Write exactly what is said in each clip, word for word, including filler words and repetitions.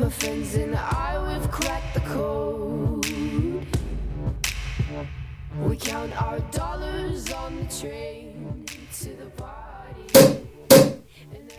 My friends and I, we've cracked the code. We count our dollars on the train to the party. And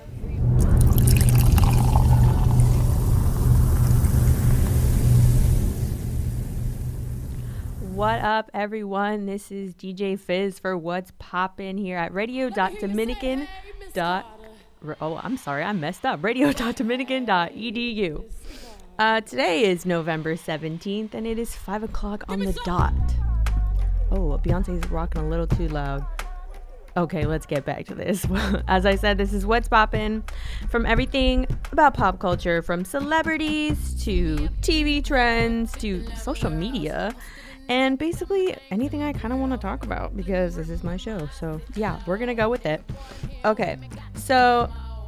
What up, everyone? This is D J Fizz for What's Poppin' here at radio dot dominican dot oh, I'm sorry, I messed up. radio dot dominican dot e d u. Uh, today is November seventeenth, and it is five o'clock on the dot. Oh, Beyonce's rocking a little too loud. Okay, let's get back to this. As I said, this is What's Poppin', from everything about pop culture, from celebrities to T V trends to social media, and basically anything I kind of want to talk about because this is my show. So yeah, we're gonna go with it. Okay, so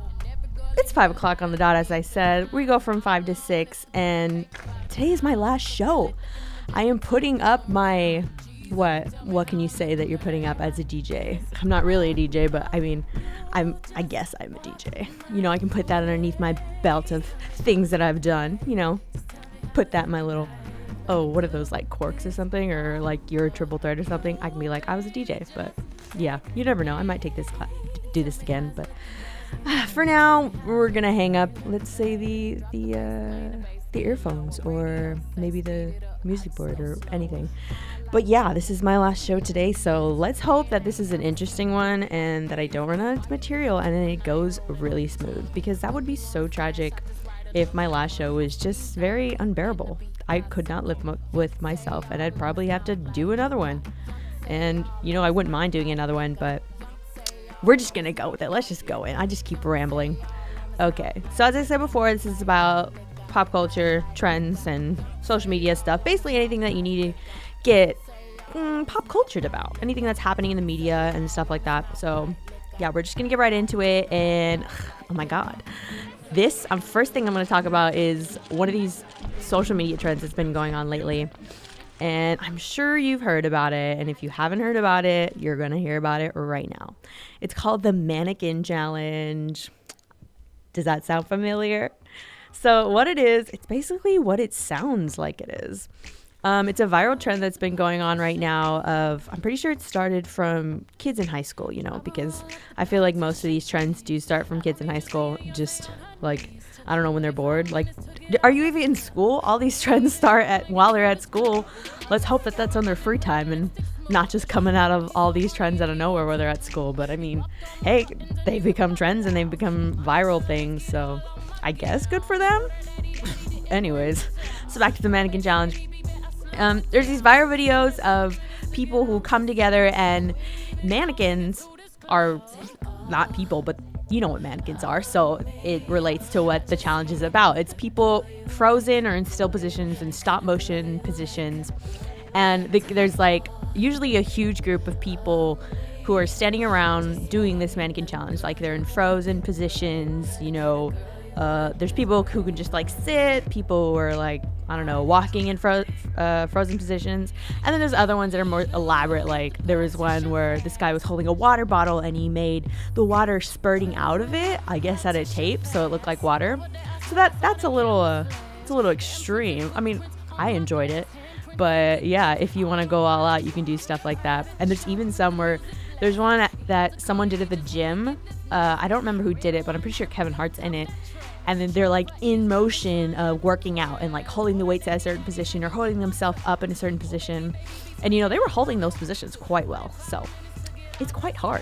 it's five o'clock on the dot. As I said, we go from five to six, and today is my last show. I am putting up my what what can you say that you're putting up as a D J? I'm not really a D J, but I mean, I'm I guess I'm a D J. You know, I can put that underneath my belt of things that I've done. You know, put that in my little, oh, what are those, like quirks or something, or like you're a triple threat or something. I can be like, I was a D J. But yeah, you never know, I might take this class, do this again. But uh, for now, we're gonna hang up, let's say the the uh the earphones, or maybe the music board, or anything. But yeah, this is my last show today, so let's hope that this is an interesting one and that I don't run out of material and then it goes really smooth, because that would be so tragic if my last show was just very unbearable. I could not live mo- with myself, and I'd probably have to do another one. And, you know, I wouldn't mind doing another one, but we're just gonna go with it. Let's just go in. I just keep rambling. Okay, so as I said before, this is about pop culture, trends, and social media stuff. Basically anything that you need to get mm, pop cultured about. Anything that's happening in the media and stuff like that. So, yeah, we're just gonna get right into it. And, oh my god. This um, first thing I'm going to talk about is one of these social media trends that's been going on lately, and I'm sure you've heard about it, and if you haven't heard about it, you're going to hear about it right now. It's called the Mannequin Challenge. Does that sound familiar? So what it is, it's basically what it sounds like it is. Um, it's a viral trend that's been going on right now of, I'm pretty sure it started from kids in high school, you know, because I feel like most of these trends do start from kids in high school, just like, I don't know, when they're bored. Like, are you even in school? All these trends start at while they're at school. Let's hope that that's on their free time and not just coming out of all these trends out of nowhere while they're at school. But I mean, hey, they've become trends and they've become viral things, so I guess good for them. Anyways, so back to the Mannequin Challenge. Um, there's these viral videos of people who come together, and mannequins are not people, but you know what mannequins are, so it relates to what the challenge is about. It's people frozen or in still positions and stop motion positions, and the, there's like usually a huge group of people who are standing around doing this mannequin challenge. Like, they're in frozen positions, you know. Uh, there's people who can just like sit, people who are like, I don't know, walking in fro- uh, frozen positions. And then there's other ones that are more elaborate. Like, there was one where this guy was holding a water bottle and he made the water spurting out of it, I guess out of tape, so it looked like water. So that that's a little, uh, it's a little extreme. I mean, I enjoyed it, but yeah, if you want to go all out, you can do stuff like that. And there's even some where there's one that, that someone did at the gym. Uh, I don't remember who did it, but I'm pretty sure Kevin Hart's in it. And then they're like in motion, uh, working out and like holding the weights at a certain position or holding themselves up in a certain position. And, you know, they were holding those positions quite well. So it's quite hard.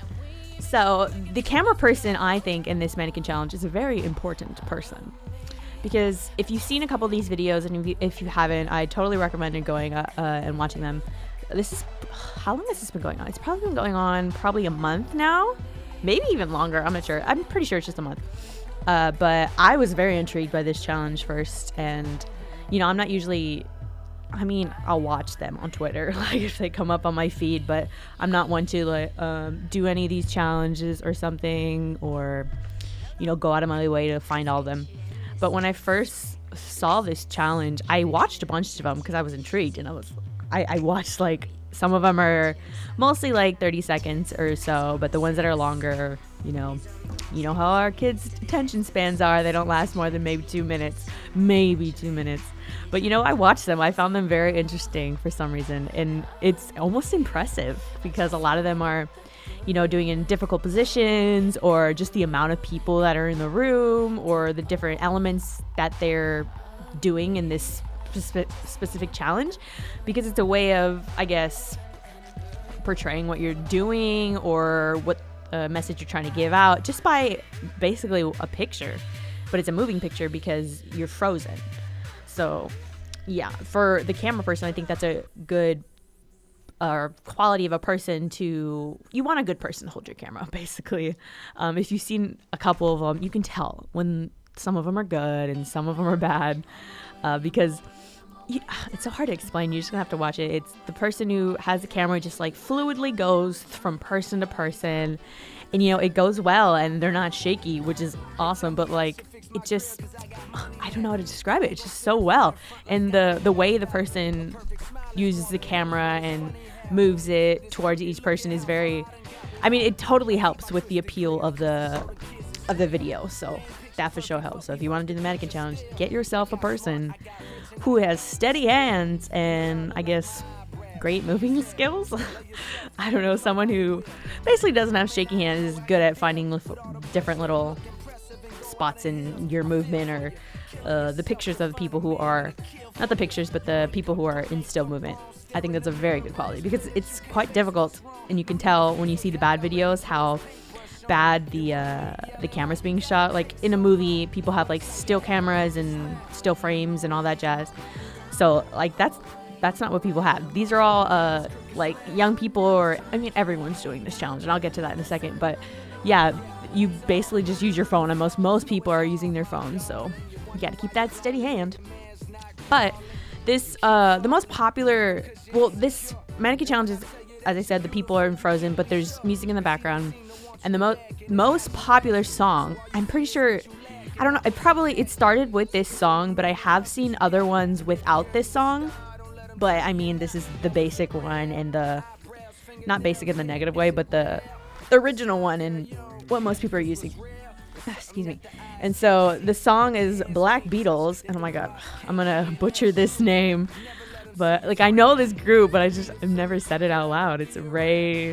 So the camera person, I think, in this mannequin challenge is a very important person. Because if you've seen a couple of these videos, and if you, if you haven't, I totally recommend going uh, uh, and watching them. This is, how long has this been going on? It's probably been going on probably a month now. Maybe even longer. I'm not sure. I'm pretty sure it's just a month. Uh, but I was very intrigued by this challenge first, and you know, I'm not usually, I mean, I'll watch them on Twitter, like if they come up on my feed, but I'm not one to like um, do any of these challenges or something, or you know, go out of my way to find all of them. But when I first saw this challenge, I watched a bunch of them because I was intrigued, and I was, I, I watched like, some of them are mostly like thirty seconds or so, but the ones that are longer You know, you know how our kids' attention spans are. They don't last more than maybe two minutes, maybe two minutes. But, you know, I watched them. I found them very interesting for some reason. And it's almost impressive because a lot of them are, you know, doing in difficult positions, or just the amount of people that are in the room, or the different elements that they're doing in this spe- specific challenge, because it's a way of, I guess, portraying what you're doing or what uh, message you're trying to give out just by basically a picture. But it's a moving picture because you're frozen. So yeah, for the camera person, I think that's a good uh, quality of a person to, you want a good person to hold your camera, basically. Um, if you've seen a couple of them, you can tell when some of them are good and some of them are bad, uh, because you, it's so hard to explain. You're just gonna have to watch it. It's the person who has the camera just like fluidly goes from person to person, and you know, it goes well and they're not shaky, which is awesome. But like, it just, I don't know how to describe it. It's just so well. And the, the way the person uses the camera and moves it towards each person is very, I mean, it totally helps with the appeal of the, of the video. So that for sure helps. So if you want to do the mannequin challenge, get yourself a person who has steady hands and I guess great moving skills. I don't know, someone who basically doesn't have shaky hands is good at finding different little spots in your movement, or uh, the pictures of the people who are, not the pictures, but the people who are in still movement. I think that's a very good quality because it's quite difficult, and you can tell when you see the bad videos how bad the uh, the camera's being shot. Like in a movie, people have like still cameras and still frames and all that jazz. So like that's that's not what people have. These are all uh, like young people, or I mean everyone's doing this challenge, and I'll get to that in a second. But yeah, you basically just use your phone, and most most people are using their phones, so you got to keep that steady hand. But this uh, the most popular, well, this mannequin challenge is, as I said, the people are in Frozen, but there's music in the background. And the mo- most popular song, I'm pretty sure, I don't know, it probably, it started with this song, but I have seen other ones without this song. But I mean, this is the basic one, and the, not basic in the negative way, but the, the original one, and what most people are using. Excuse me. And so the song is Black Beatles, and oh my god, I'm gonna butcher this name. But like, I know this group, but I just, I've never said it out loud. It's Ray...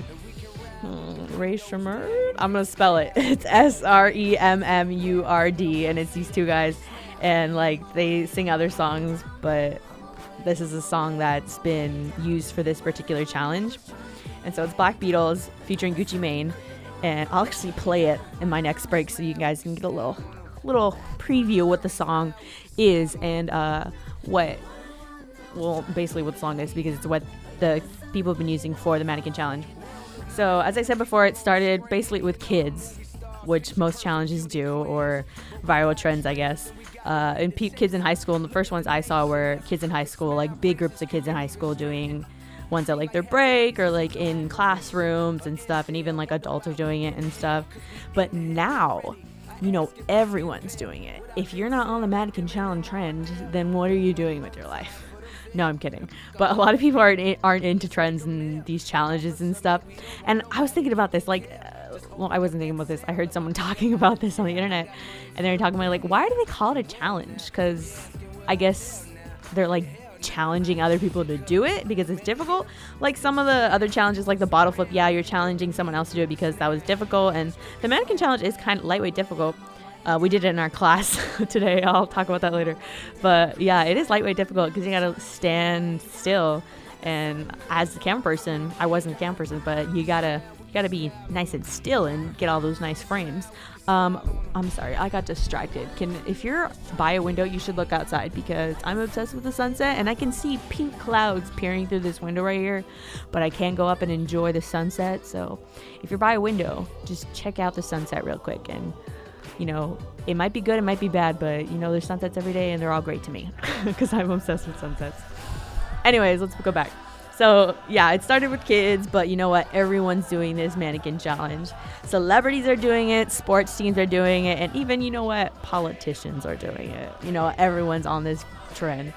Hmm, Ray Shremmurd? I'm gonna spell it. It's S R E M M U R D, and it's these two guys, and like they sing other songs, but this is a song that's been used for this particular challenge. And so it's Black Beatles featuring Gucci Mane, and I'll actually play it in my next break so you guys can get a little little preview of what the song is and uh, what, well, basically what the song is, because it's what the people have been using for the mannequin challenge. So as I said before, it started basically with kids, which most challenges do, or viral trends, I guess. Uh, and pe- kids in high school, and the first ones I saw were kids in high school, like big groups of kids in high school doing ones at like their break, or like in classrooms and stuff, and even like adults are doing it and stuff. But now, you know, everyone's doing it. If you're not on the mannequin challenge trend, then what are you doing with your life? No, I'm kidding. But a lot of people aren't in, aren't into trends and these challenges and stuff. And I was thinking about this, like, uh, well, I wasn't thinking about this. I heard someone talking about this on the internet, and they were talking about, like, why do they call it a challenge? Because I guess they're, like, challenging other people to do it because it's difficult. Like some of the other challenges, like the bottle flip, yeah, you're challenging someone else to do it because that was difficult. And the mannequin challenge is kind of lightweight difficult. Uh, we did it in our class today. I'll talk about that later. But yeah, it is lightweight difficult because you gotta stand still. And as the camera person, I wasn't a camera person, but you gotta you gotta be nice and still and get all those nice frames. Um, I'm sorry, I got distracted. Can if you're by a window, you should look outside because I'm obsessed with the sunset, and I can see pink clouds peering through this window right here, but I can't go up and enjoy the sunset. So if you're by a window, just check out the sunset real quick, and you know, it might be good, it might be bad, but you know, there's sunsets every day and they're all great to me because I'm obsessed with sunsets. Anyways, let's go back. So yeah, it started with kids, but you know what? Everyone's doing this mannequin challenge. Celebrities are doing it, sports teams are doing it, and even, you know what? Politicians are doing it. You know, everyone's on this trend.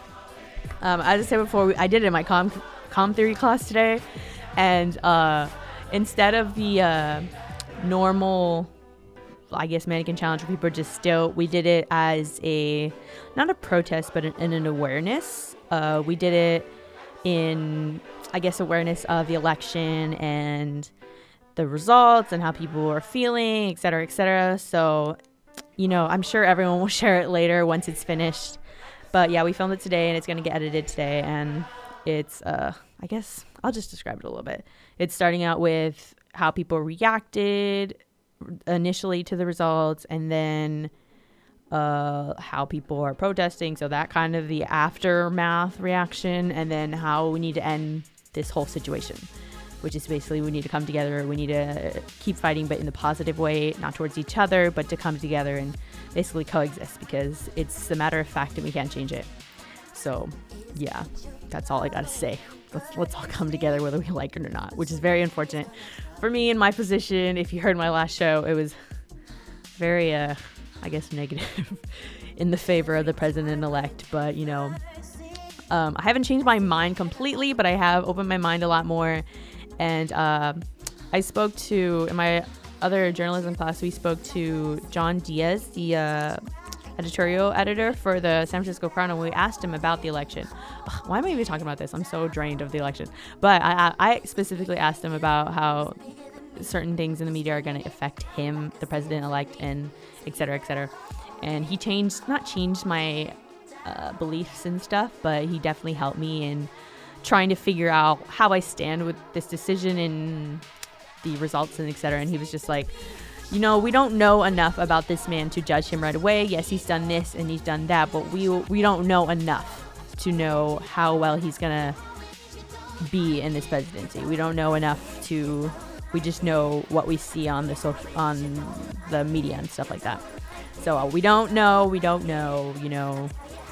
Um, as I said before, we, I did it in my com, com theory class today, and uh, instead of the uh, normal I guess, mannequin challenge where people are just still, we did it as a, not a protest, but an, in an awareness. Uh, we did it in, I guess, awareness of the election and the results and how people are feeling, et cetera, et cetera. So, you know, I'm sure everyone will share it later once it's finished. But yeah, we filmed it today and it's going to get edited today. And it's, uh, I guess, I'll just describe it a little bit. It's starting out with how people reacted initially to the results, and then uh, how people are protesting. So that kind of the aftermath reaction, and then how we need to end this whole situation, which is basically we need to come together. We need to keep fighting, but in the positive way, not towards each other, but to come together and basically coexist, because it's a matter of fact and we can't change it. So yeah, that's all I got to say. Let's, let's all come together whether we like it or not, which is very unfortunate for me in my position. If you heard my last show, it was very, uh, I guess, negative in the favor of the president-elect. But, you know, um, I haven't changed my mind completely, but I have opened my mind a lot more. And uh, I spoke to, in my other journalism class, we spoke to John Diaz, the uh, editorial editor for the San Francisco Chronicle. We asked him about the election. Ugh, why am I even talking about this? I'm so drained of the election. But I, I specifically asked him about how certain things in the media are going to affect him, the president-elect, and et cetera, et cetera. And he changed, not changed my uh, beliefs and stuff, but he definitely helped me in trying to figure out how I stand with this decision and the results and et cetera. And he was just like, you know, we don't know enough about this man to judge him right away. Yes, he's done this and he's done that, but we we don't know enough to know how well he's gonna be in this presidency. We don't know enough to. We just know what we see on the social, on the media and stuff like that. So uh, we don't know. We don't know. You know,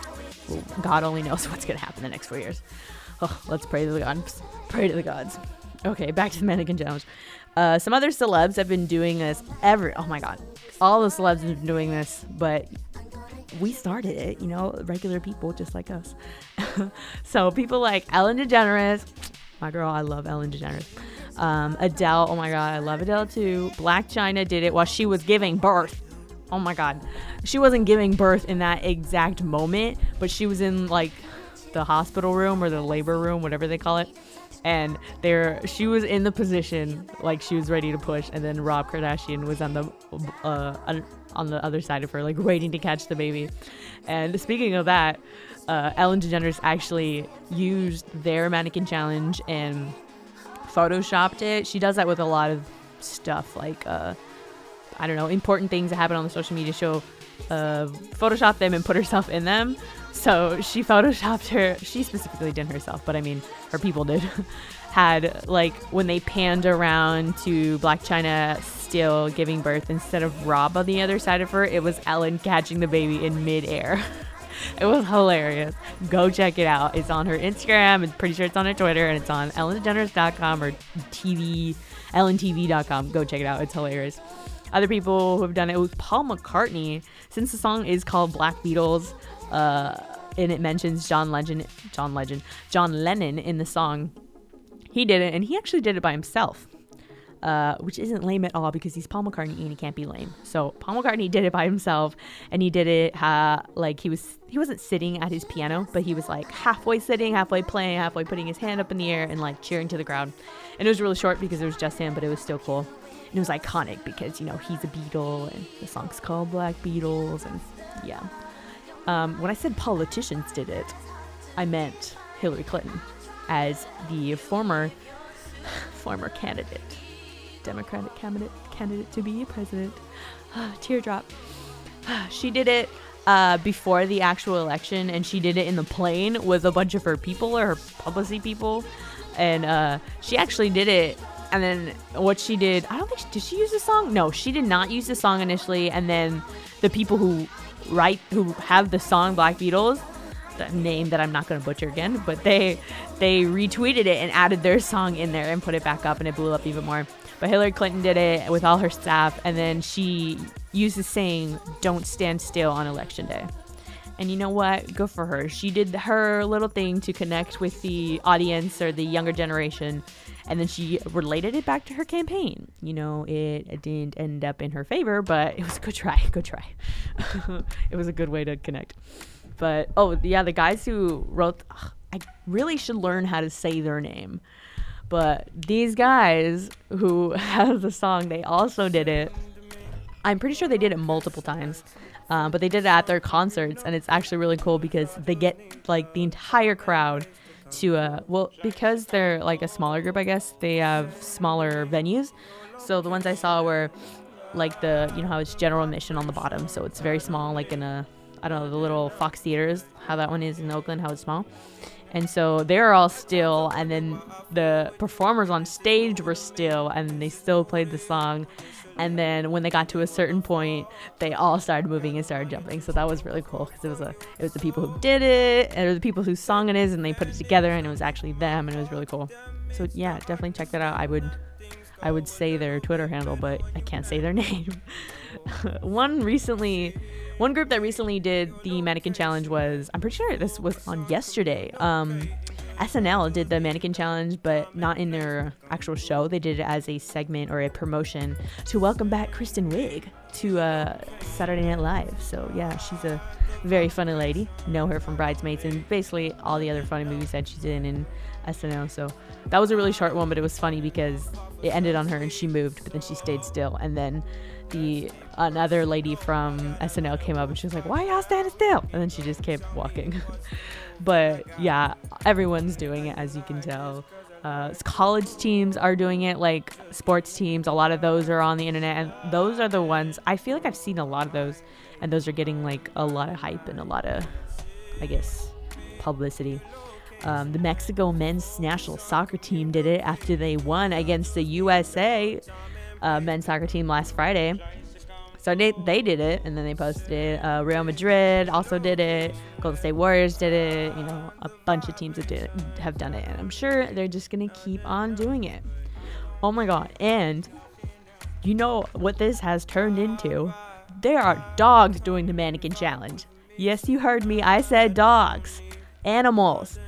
God only knows what's gonna happen the next four years. Oh, let's pray to the gods. Pray to the gods. Okay, back to the mannequin challenge. Uh, some other celebs have been doing this every, oh my God, all the celebs have been doing this, but we started it, you know, regular people just like us. So people like Ellen DeGeneres, my girl, I love Ellen DeGeneres. Um, Adele, oh my God, I love Adele too. Blac Chyna did it while she was giving birth. Oh my God. She wasn't giving birth in that exact moment, but she was in like the hospital room or the labor room, whatever they call it. And there, she was in the position like she was ready to push, and then Rob Kardashian was on the uh, on the other side of her, like waiting to catch the baby. And speaking of that, uh, Ellen DeGeneres actually used their mannequin challenge and photoshopped it. She does that with a lot of stuff, like uh, I don't know, important things that happen on the social media. She'll uh, Photoshop them and put herself in them. So she photoshopped her, she specifically didn't herself, but I mean, her people did, had like when they panned around to Blac Chyna still giving birth, instead of Rob on the other side of her, it was Ellen catching the baby in midair. It was hilarious. Go check it out. It's on her Instagram. I'm pretty sure it's on her Twitter, and it's on ellen degeneres dot com or T V, ellen T V dot com. Go check it out. It's hilarious. Other people who have done it with Paul McCartney, since the song is called Black Beatles, uh, and it mentions John Legend, John Legend, John Lennon in the song. He did it, and he actually did it by himself, uh, which isn't lame at all because he's Paul McCartney and he can't be lame. So Paul McCartney did it by himself, and he did it uh, like he was he wasn't sitting at his piano, but he was like halfway sitting, halfway playing, halfway putting his hand up in the air and like cheering to the crowd. And it was really short because it was just him, but it was still cool. And it was iconic because, you know, he's a Beatle and the song's called Black Beatles, and yeah. Um, when I said politicians did it, I meant Hillary Clinton as the former former candidate, Democratic candidate, candidate to be president. Teardrop. She did it uh, before the actual election, and she did it in the plane with a bunch of her people, or her publicity people, and uh, she actually did it. And then what she did, I don't think, she, did she use the song? No, she did not use the song initially. And then the people who write, who have the song Black Beatles, the name that I'm not going to butcher again, but they they retweeted it and added their song in there and put it back up, and it blew up even more. But Hillary Clinton did it with all her staff, and then she used the saying, "Don't stand still" on election day. And you know what? Good for her. She did her little thing to connect with the audience or the younger generation. And then she related it back to her campaign. You know, it, it didn't end up in her favor, but it was a good try. Good try. It was a good way to connect. But, oh, yeah, the guys who wrote, ugh, I really should learn how to say their name. But these guys who have the song, they also did it. I'm pretty sure they did it multiple times. Um, but they did it at their concerts, and it's actually really cool because they get like the entire crowd to uh well, because they're like a smaller group, I guess they have smaller venues. So the ones I saw were like the, you know how it's general admission on the bottom, so it's very small, like in a, I don't know, the little Fox Theaters, how that one is in Oakland, how it's small. And so they're all still, and then the performers on stage were still, and they still played the song. And then when they got to a certain point, they all started moving and started jumping. So that was really cool because it was a it was the people who did it, and it was the people whose song it is, and they put it together, and it was actually them, and it was really cool. So yeah, definitely check that out. I would I would say their Twitter handle, but I can't say their name. One recently, one group that recently did the mannequin challenge was, I'm pretty sure this was on yesterday. Um, S N L did the mannequin challenge, but not in their actual show. They did it as a segment or a promotion to welcome back Kristen Wiig to uh, Saturday Night Live. So yeah, she's a very funny lady. Know her from Bridesmaids and basically all the other funny movies that she's in in S N L. So that was a really short one, but it was funny because it ended on her and she moved, but then she stayed still. And then the another lady from S N L came up and she was like, "Why y'all standing still?" And then she just kept walking. But yeah, everyone's doing it, as you can tell. Uh, college teams are doing it, like sports teams. A lot of those are on the internet, and those are the ones I feel like I've seen a lot of those, and those are getting like a lot of hype and a lot of, I guess, publicity. Um, the Mexico men's national soccer team did it after they won against the U S A uh, men's soccer team last Friday. So they, they did it, and then they posted it. Uh, Real Madrid also did it. Golden State Warriors did it. You know, a bunch of teams have, did, have done it, and I'm sure they're just going to keep on doing it. Oh my God. And you know what this has turned into? There are dogs doing the mannequin challenge. Yes, you heard me. I said dogs. Animals.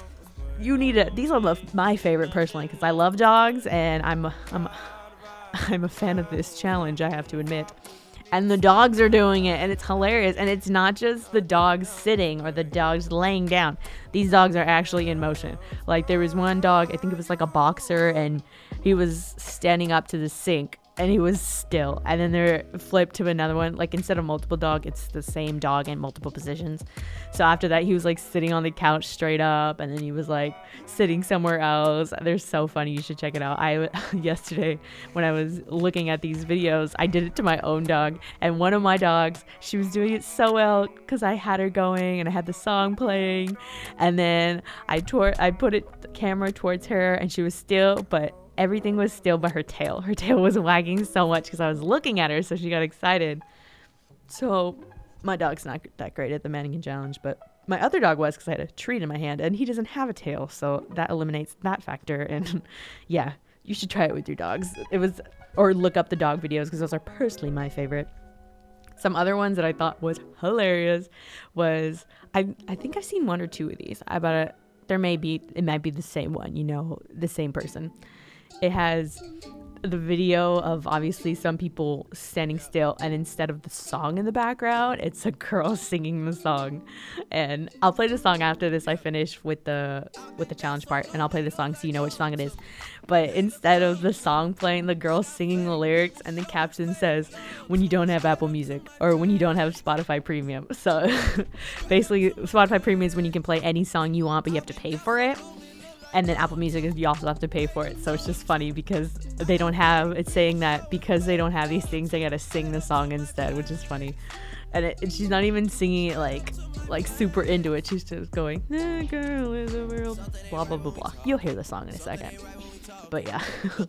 You need to, these are the, my favorite personally, because I love dogs, and I'm a, I'm a, I'm a fan of this challenge, I have to admit. And the dogs are doing it, and it's hilarious. And it's not just the dogs sitting or the dogs laying down. These dogs are actually in motion. Like, there was one dog, I think it was like a boxer, and he was standing up to the sink, and he was still. And then they're flipped to another one. Like, instead of multiple dog, it's the same dog in multiple positions. So after that, he was like sitting on the couch straight up, and then he was like sitting somewhere else. They're so funny. You should check it out. I yesterday, when I was looking at these videos, I did it to my own dog, and one of my dogs, she was doing it so well because I had her going and I had the song playing, and then I tore I put it the camera towards her, and she was still, but everything was still but her tail. Her tail was wagging so much because I was looking at her, so she got excited. So my dog's not that great at the mannequin challenge, but my other dog was, because I had a treat in my hand, and he doesn't have a tail, so that eliminates that factor. And yeah, you should try it with your dogs. It was, or look up the dog videos, because those are personally my favorite. Some other ones that I thought was hilarious was, I I think I've seen one or two of these. About a, there may be, it might be the same one, you know, the same person. It has the video of obviously some people standing still, and instead of the song in the background, it's a girl singing the song. And I'll play the song after this I finish with the with the challenge part, and I'll play the song so you know which song it is. But instead of the song playing, the girl singing the lyrics, and the caption says, "When you don't have Apple Music," or "When you don't have Spotify Premium." So basically, Spotify Premium is when you can play any song you want, but you have to pay for it. And then Apple Music is, you also have to pay for it. So it's just funny because they don't have, it's saying that because they don't have these things, they gotta sing the song instead, which is funny. And, it, and she's not even singing it like like super into it. She's just going, "That girl is a real blah, blah, blah, blah." You'll hear the song in a second. But yeah.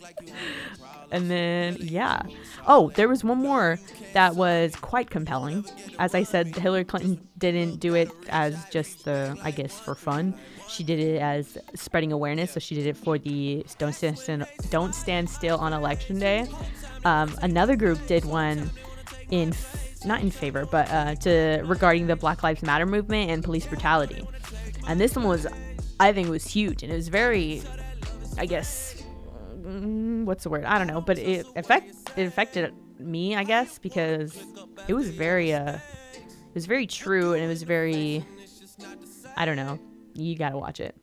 And then, yeah. Oh, there was one more that was quite compelling. As I said, Hillary Clinton didn't do it as just the, I guess, for fun. She did it as spreading awareness. So she did it for the Don't Stand, Don't Stand Still on Election Day. Um, another group did one in, not in favor, but uh, to regarding the Black Lives Matter movement and police brutality. And this one was, I think, was huge. And it was very, I guess, mm, what's the word? I don't know, but it affect it affected me, I guess, because it was very uh, it was very true, and it was very, I don't know. You gotta watch it.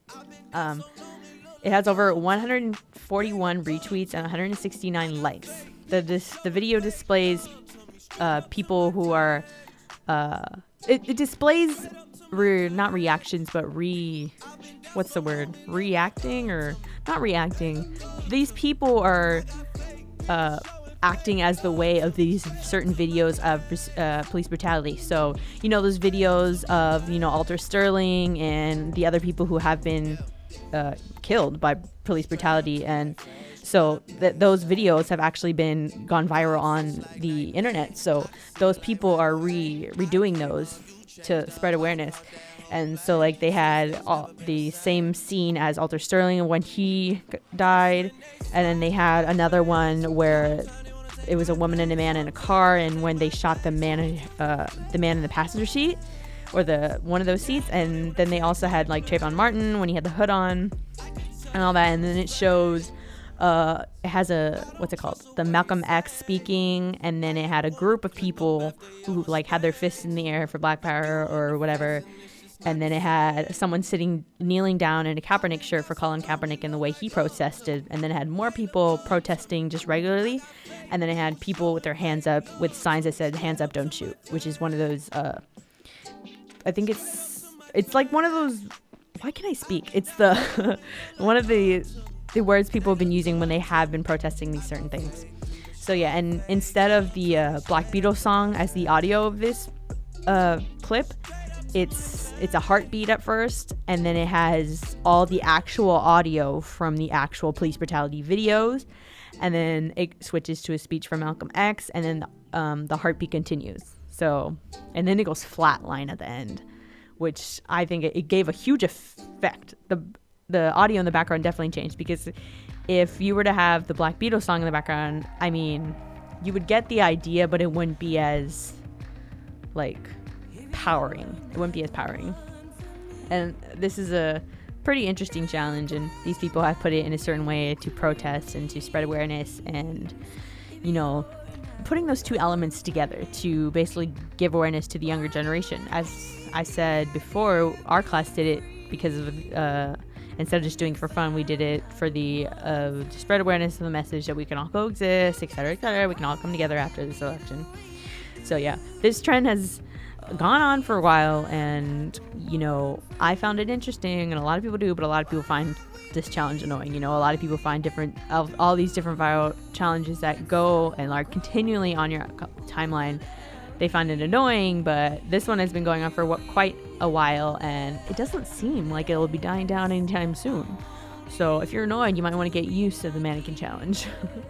Um, it has over one hundred forty-one retweets and one hundred sixty-nine likes. The this, the video displays uh, people who are uh, it, it displays re, not reactions but re what's the word reacting or not reacting. These people are uh, acting as the way of these certain videos of uh, police brutality. So, you know, those videos of, you know, Alter Sterling and the other people who have been uh, killed by police brutality. And so th- those videos have actually been gone viral on the internet. So those people are re redoing those to spread awareness. And so, like, they had all the same scene as Alter Sterling when he died. And then they had another one where it was a woman and a man in a car, and when they shot the man, uh, the man in the passenger seat, or the one of those seats, and then they also had like Trayvon Martin when he had the hood on, and all that, and then it shows, uh, it has a what's it called, the Malcolm X speaking, and then it had a group of people who like had their fists in the air for Black Power or whatever. And then it had someone sitting, kneeling down in a Kaepernick shirt for Colin Kaepernick and the way he protested. And then it had more people protesting just regularly. And then it had people with their hands up with signs that said, "Hands up, don't shoot," which is one of those, uh, I think it's, it's like one of those, why can't I speak? It's the, one of the, the words people have been using when they have been protesting these certain things. So yeah, and instead of the uh, Black Beatles song as the audio of this uh, clip, It's it's a heartbeat at first, and then it has all the actual audio from the actual police brutality videos, and then it switches to a speech from Malcolm X, and then the, um, the heartbeat continues. So, and then it goes flatline at the end, which I think it, it gave a huge effect. The the audio in the background definitely changed, because if you were to have the Black Beatles song in the background, I mean, you would get the idea, but it wouldn't be as like powering. It wouldn't be as powering. And this is a pretty interesting challenge, and these people have put it in a certain way to protest and to spread awareness, and, you know, putting those two elements together to basically give awareness to the younger generation. As I said before, our class did it because of uh, instead of just doing it for fun, we did it for the uh, to spread awareness of the message that we can all coexist, etc, etc. We can all come together after this election. So yeah, this trend has gone on for a while, and, you know, I found it interesting, and a lot of people do, but a lot of people find this challenge annoying. You know, a lot of people find different all, all these different viral challenges that go and are continually on your timeline. They find it annoying, but this one has been going on for what, quite a while, and it doesn't seem like it will be dying down anytime soon. So if you're annoyed, you might want to get used to the mannequin challenge.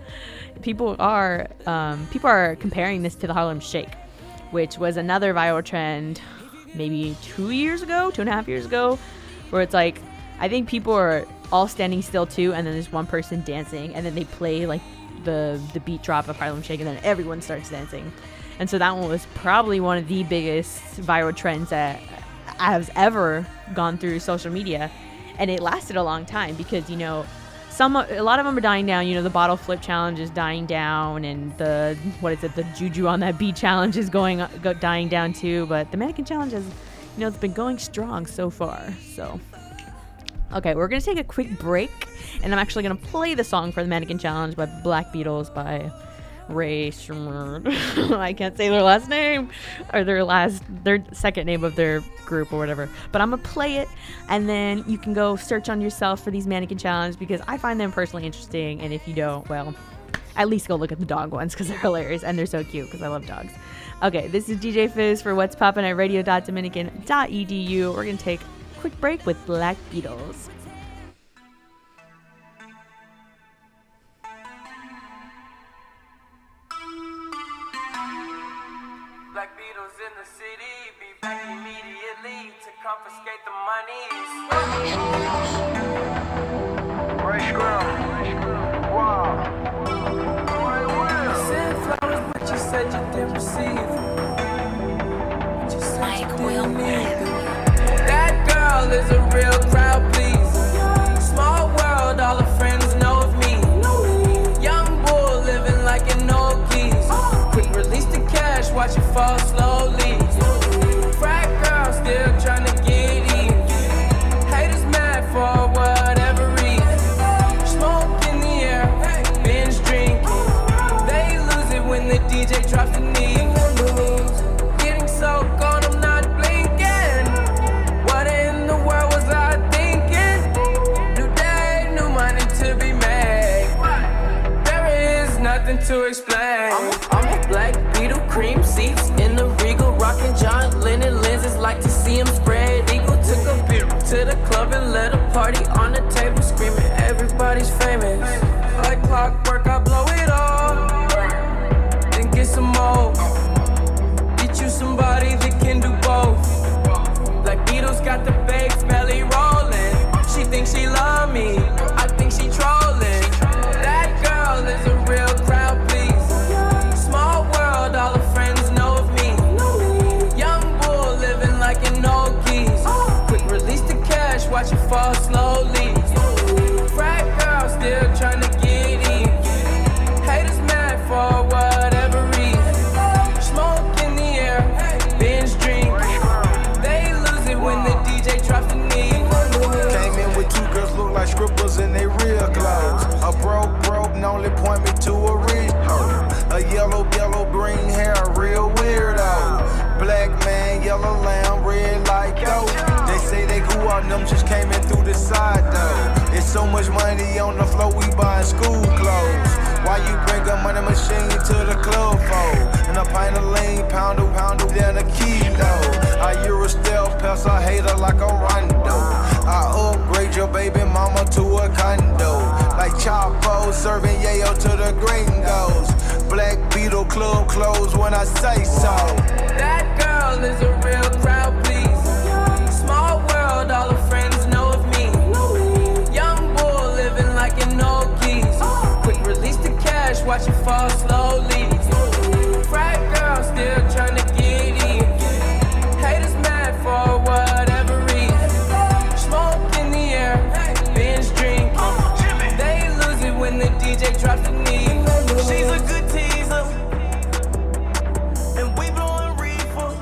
people are um, people are comparing this to the Harlem Shake, which was another viral trend maybe two years ago, two and a half years ago, where it's like, I think people are all standing still too, and then there's one person dancing, and then they play like the, the beat drop of Harlem Shake, and then everyone starts dancing. And so that one was probably one of the biggest viral trends that has ever gone through social media. And it lasted a long time because, you know, Some, a lot of them are dying down. You know, the bottle flip challenge is dying down, and the, what is it, the juju on that beat challenge is going, go, dying down too. But the mannequin challenge has, you know, it's been going strong so far. So, okay, we're going to take a quick break, and I'm actually going to play the song for the mannequin challenge by Black Beatles by Ray Shremmerd. I can't say their last name, or their last, their second name of their group or whatever, but I'm gonna play it, and then you can go search on yourself for these mannequin challenges, because I find them personally interesting, and if you don't, well, at least go look at the dog ones, because they're hilarious, and they're so cute, because I love dogs. Okay, this is D J Fizz for What's Poppin' at radio dot dominican dot e d u. We're gonna take a quick break with Black Beatles. Black Beatles in the city, be back immediately to confiscate the monies. Ray Shremmerd, wow. You sent flowers, but you said you didn't receive. But you said you didn't need them. That girl is a real crowd, please. Small world, all her friends know of me. watch it fall slowly. Frat girl still trying to get in. Haters mad for whatever reason. Smoke in the air, binge drinking. They lose it when the D J drops the knee. Getting so gone, I'm not blinking. What in the world was I thinking? New day, new money to be made. There is nothing to explain. I'm a, I'm a black Beetle, cream seats in the Regal, rocking John Lennon lenses, like to see him spread eagle. Took a beer to the club and let a party on the table, screaming everybody's famous. Like clockwork, I blow it all, then get some more. Get you somebody that can do both. Black Beatles got the baked belly rolling. She thinks she love me, I think she trolling. That girl is a real crowd pleaser. Small world, all her friends know of me. Young bull living like an old geese. Quick release the cash, watch it fall slowly. Frat girl still trying to get in. Haters mad for whatever reason. Smoke in the air, binge drink. They lose it when the D J drops the knee. Came in with two girls look like scribbles in they real clothes. A broke, broke, and only point me to a rich hoe. A yellow, yellow, green hair, a real weirdo. Black man, yellow lamb, red light though. They say they grew up, them just came in through the side though. It's so much money on the floor, we buying school clothes. Why you bring a money machine to the club for? And a pint of lean, pound a pound then a kilo. I Euro stealth, pass a hater like a rondo. I upgrade your baby mama to a condo. Like Chapo serving yayo to the gringos. Black Beetle club closed when I say so. That girl is a real crowd pleaser. Small world, all her friends know of me. Young bull living like an old geese. Quick release the cash, watch it fall slowly. Frat girl still trying to get in. Haters mad for whatever reason. Smoke in the air, binge drinking. They lose it when the D J drops the knee. She's a good teaser, and we blowing reefer.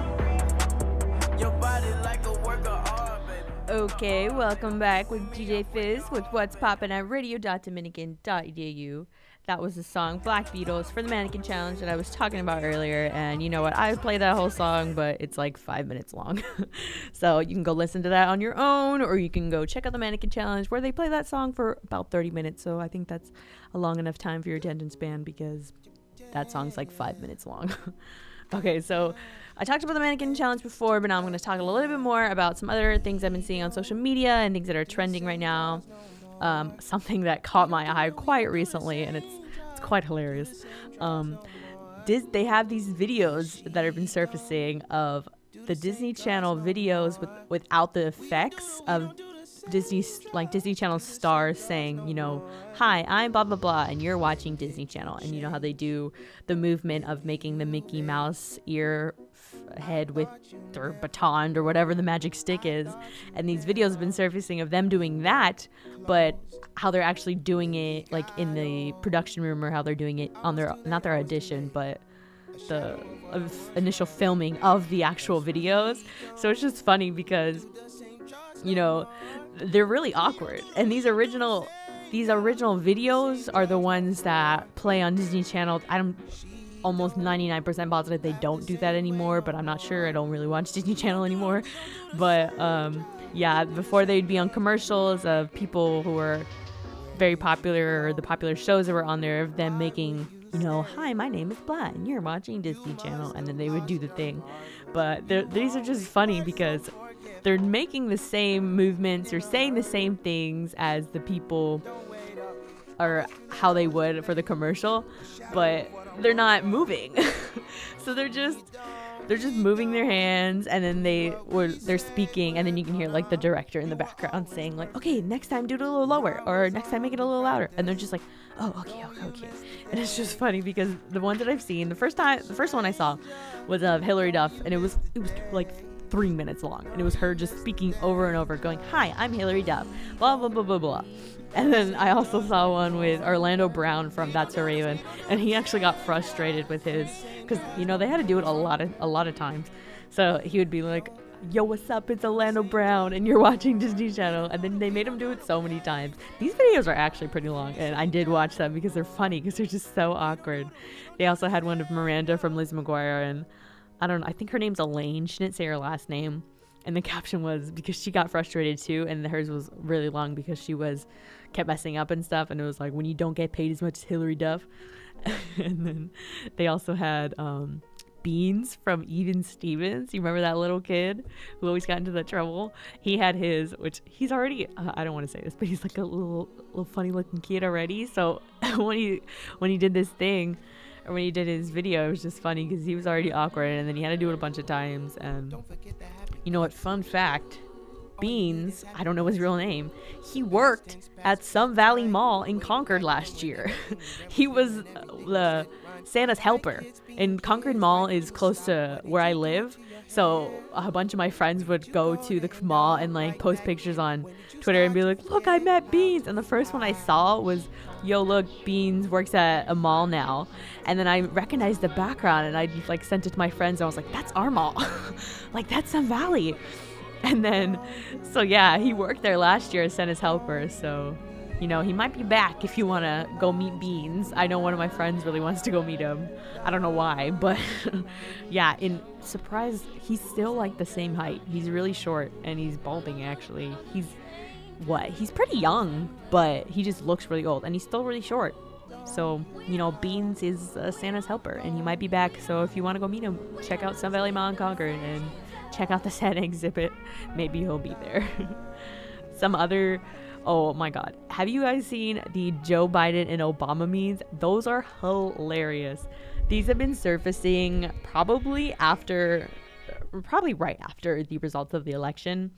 Your body like a work of art, baby. Okay, welcome back with D J Fizz with What's Poppin' at radio dot dominican dot e d u. That was the song Black Beatles for the Mannequin Challenge that I was talking about earlier. And you know what? I played that whole song, but it's like five minutes long. So you can go listen to that on your own, or you can go check out the Mannequin Challenge where they play that song for about thirty minutes. So I think that's a long enough time for your attention span because that song's like five minutes long. Okay, so I talked about the Mannequin Challenge before, but now I'm going to talk a little bit more about some other things I've been seeing on social media and things that are trending right now. Um, something that caught my eye quite recently, and it's it's quite hilarious. Um, Dis- they have these videos that have been surfacing of the Disney Channel videos with without the effects of Disney, like Disney Channel stars saying, you know, hi, I'm blah blah blah, and you're watching Disney Channel, and you know how they do the movement of making the Mickey Mouse ear f- head with their baton or whatever the magic stick is, and these videos have been surfacing of them doing that, but how they're actually doing it like in the production room, or how they're doing it on their, not their audition, but the uh, initial filming of the actual videos. So it's just funny because, you know, they're really awkward, and these original these original videos are the ones that play on Disney Channel. I'm almost ninety-nine percent positive they don't do that anymore, but I'm not sure. I don't really watch Disney Channel anymore. But um yeah, before they'd be on commercials of people who were very popular, or the popular shows that were on there, of them making, you know, hi, my name is blah, and you're watching Disney Channel, and then they would do the thing. But these are just funny because they're making the same movements or saying the same things as the people, or how they would for the commercial, but they're not moving. So they're just they're just moving their hands, and then they were they're speaking, and then you can hear like the director in the background saying like, okay, next time do it a little lower, or next time make it a little louder, and they're just like, oh, okay, okay, okay. And it's just funny because the ones that I've seen, the first time, the first one I saw was of Hillary Duff, and it was it was like three minutes long. And it was her just speaking over and over going, "Hi, I'm Hillary Duff, blah, blah, blah, blah, blah." And then I also saw one with Orlando Brown from That's a Raven. And he actually got frustrated with his, because, you know, they had to do it a lot of, a lot of times. So he would be like, "Yo, what's up? It's Orlando Brown, and you're watching Disney Channel." And then they made him do it so many times. These videos are actually pretty long, and I did watch them because they're funny, because they're just so awkward. They also had one of Miranda from Liz McGuire, and I don't know, I think her name's Elaine. She didn't say her last name. And the caption was because she got frustrated too, and hers was really long because she was kept messing up and stuff, and it was like, "When you don't get paid as much as Hillary Duff." And then they also had um Beans from Even Stevens. You remember that little kid who always got into that trouble? He had his, which he's already, uh, I don't want to say this, but he's like a little, little funny looking kid already. So when he, when he did this thing, or when he did his video, it was just funny because he was already awkward, and then he had to do it a bunch of times. And you know what? Fun fact, Beans, I don't know his real name, he worked at Sun Valley Mall in Concord last year. He was the Santa's helper, and Concord Mall is close to where I live, so a bunch of my friends would go to the mall and like post pictures on Twitter and be like, "Look, I met Beans." And the first one I saw was, "Yo, look, Beans works at a mall now." And then I recognized the background, and I like sent it to my friends, and I was like, "That's our mall." Like, that's Sun Valley. And then, so yeah, he worked there last year as Santa's helper. So, you know, he might be back if you want to go meet Beans. I know one of my friends really wants to go meet him. I don't know why, but yeah, in surprise, he's still like the same height. He's really short, and he's balding actually. He's, what? He's pretty young, but he just looks really old, and he's still really short. So, you know, Beans is uh, Santa's helper, and he might be back. So if you want to go meet him, check out Sun Valley Mall in Concord and check out the Santa exhibit. Maybe he'll be there. Some other, oh my God. Have you guys seen the Joe Biden and Obama memes? Those are hilarious. These have been surfacing probably after, probably right after the results of the election.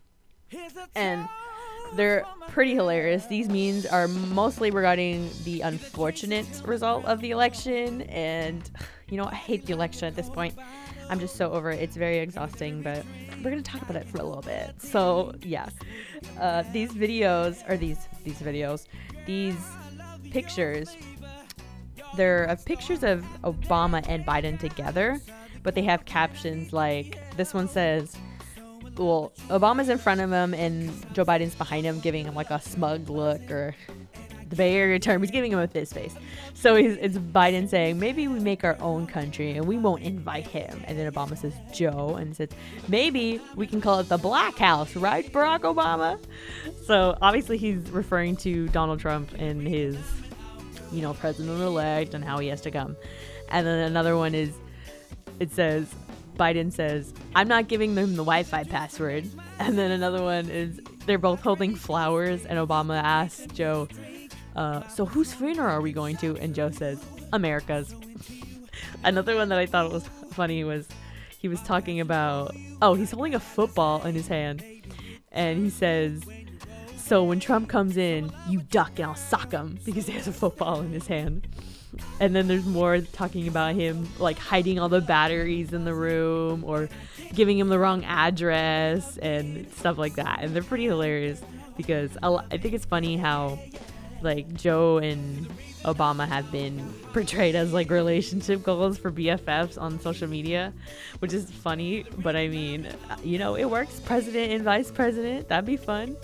And they're pretty hilarious. These memes are mostly regarding the unfortunate result of the election. And, you know, I hate the election at this point. I'm just so over it. It's very exhausting, but we're going to talk about it for a little bit. So, yeah. Uh, these videos, or these, these videos, these pictures, they're uh, pictures of Obama and Biden together, but they have captions like, this one says, well, Obama's in front of him and Joe Biden's behind him, giving him like a smug look, or the Bay Area term, he's giving him a fist face. So he's, it's Biden saying, "Maybe we make our own country and we won't invite him." And then Obama says, "Joe," and says, "Maybe we can call it the Black House, right, Barack Obama?" So obviously he's referring to Donald Trump and his, you know, president-elect and how he has to come. And then another one is, it says, Biden says, "I'm not giving them the Wi-Fi password." And then another one is, they're both holding flowers, and Obama asks Joe, uh, "So whose funeral are we going to?" And Joe says, "America's." Another one that I thought was funny was, he was talking about, oh, he's holding a football in his hand, and he says, "So when Trump comes in, you duck and I'll sock him," because he has a football in his hand. And then there's more talking about him like hiding all the batteries in the room, or giving him the wrong address and stuff like that. And they're pretty hilarious because I think it's funny how like Joe and Obama have been portrayed as like relationship goals for B F Fs on social media, which is funny. But I mean, you know, it works. President and vice president, that'd be fun.